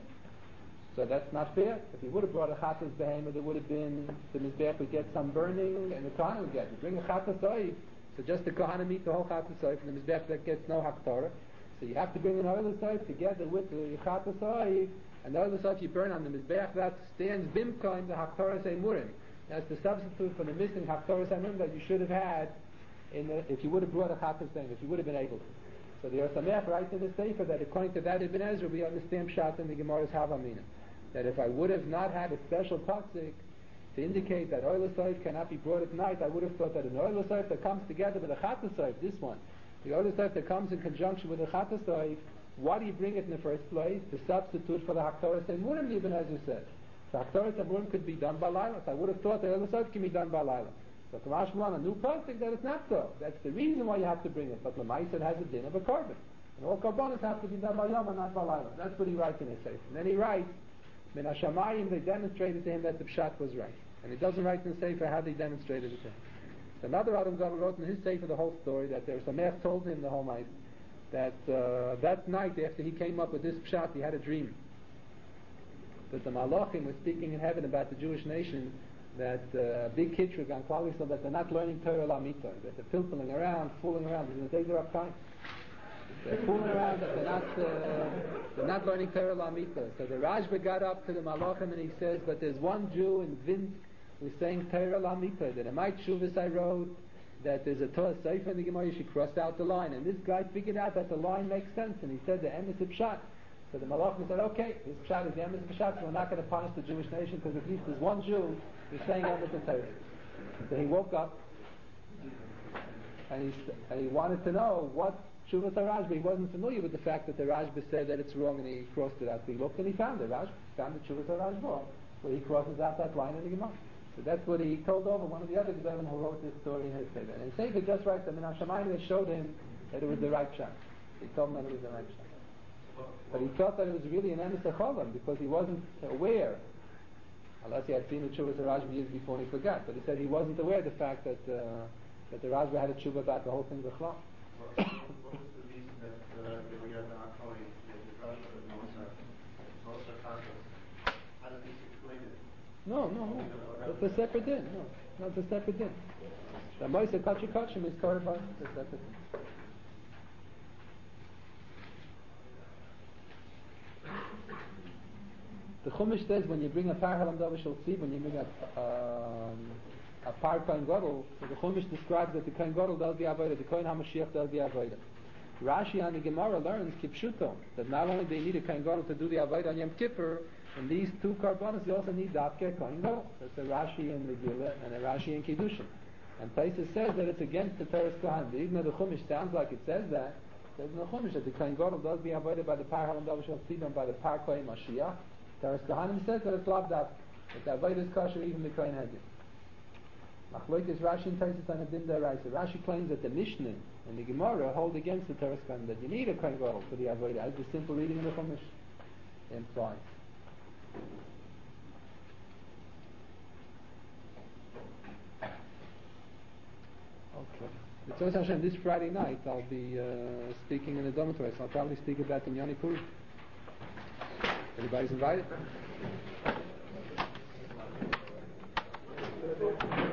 So that's not fair. If you would have brought a Chatas Behemah, there would have been, the Mizbeach would get some burning, and the Kohanim would get. You bring a Chata Soif, so just the Kohanim eat the whole Chata Soif, and the Mizbeach that gets no Haktorah. So you have to bring an oil soif together with the chatas oif, and the oil soif you burn on the mizbeach that stands bimka in the haktoras eimurim. That's the substitute for the missing haktoras eimurim that you should have had in the, if you would have brought a Chatas name, if you would have been able to. So the Yosamech writes in the Sefer that according to that Ibn Ezra, we understand Pshat in the Gemara's Havamina. That if I would have not had a special Pasuk to indicate that Oil Soif cannot be brought at night, I would have thought that an Oil Soif that comes together with a Chatas Soif, this one, the Oil Soif that comes in conjunction with a Chatas Soif, why do you bring it in the first place? To substitute for the Haktoras Emurim, Ibn Ezra said. So Haktoras Emurim could be done by Laila. So I would have thought that Oil Soif can be done by Laila. So Kamash Malan, a new Pasuk, that it's not so. That's the reason why you have to bring it. But Lamais, it has a din of a carbon. And all carbonas have to be done by Yom and not by Laila. That's what he writes in his Sefer. And then he writes, Min Hashamayim, they demonstrated to him that the Pshat was right. And he doesn't write in the Sefer how they demonstrated it to him. So another Adam Gadol wrote in his Sefer the whole story that there was a Mech told him the whole night that uh, that night after he came up with this Pshat, he had a dream. That the Malachim were speaking in heaven about the Jewish nation, that uh, big kitrug on Klal Yisrael, that they're not learning Torah Lamita, that they're pilpling around, fooling around, in the days of time. They're fooling around, that they're not, uh, they're not learning Torah Lamita. So the Rashba got up to the Malachim and he says, but there's one Jew in Vinsk who's saying Torah Lamita, that in my Shuvas I wrote that there's a Torah Sefer in the Gemara, you should cross out the line. And this guy figured out that the line makes sense, and he said the Emes is Pshat. So the Malachim said, okay, this Pshat is the Emes is Pshat, so we're not going to punish the Jewish nation because at least there's one Jew who's saying Emes is Torah. So he woke up and he, and he wanted to know what Shuvas HaRashba. He wasn't familiar with the fact that the Rashba said that it's wrong, and he crossed it out. So he looked and he found it. Rashba found the Shuvas HaRashba, where he crosses out that line in the Gemara. So that's what he told over one of the other Gedolim who wrote this story in his Sefer. And in Sefer just writes that in Hashamayim they showed him that it was the right shot. He told him that it was the right shot. But he thought that it was really an Emes HaCholam because he wasn't aware, unless he had seen the Shuvas HaRashba years before and he forgot. But he said he wasn't aware of the fact that uh, that the Rashba had a tshuva about the whole thing B'chlal. What was the reason that uh, they were not calling the Rashba and Moshe Moshe Chatas? How did he explain it? No, no, no. It's a separate din. No, no, it's a separate din. The Moshe Kachi Kachim is covered by a separate din. The Chumash says when you bring a par halam davar shel tzib, when you bring a um, a par kohen gadol, so the Chumash describes that the kohen gadol does the avodah, the kohen hamashiach does the avodah. Rashi on the Gemara learns kipshuto that not only they need a kohen gadol to do the avodah on Yom Kippur, in these two karbanos you also need dafke kohen gadol. That's a Rashi in the Gila and a Rashi in Kiddushin. And Taisa says that it's against the Teres Kohen. Even though the Chumash sounds like it says that, it says in the Chumash that the kohen gadol does the avodah by the par halam davar shel tzib and by the par kohen mashiach. Teres Kohanim says that it's lavdaf, that the avodah is kosher even the kohen hadin. Machlokes Rashi and Taisus on a din deraisa. Rashi claims that the Mishnah and the Gemara hold against the Teres Kohanim, that you need a kohen gadol for the avodah, as the simple reading of the Chumash implies. Okay. B'tzos Hashem, this Friday night I'll be uh, speaking in the dormitory, so I'll probably speak about the Yoni Purim. Everybody's invited.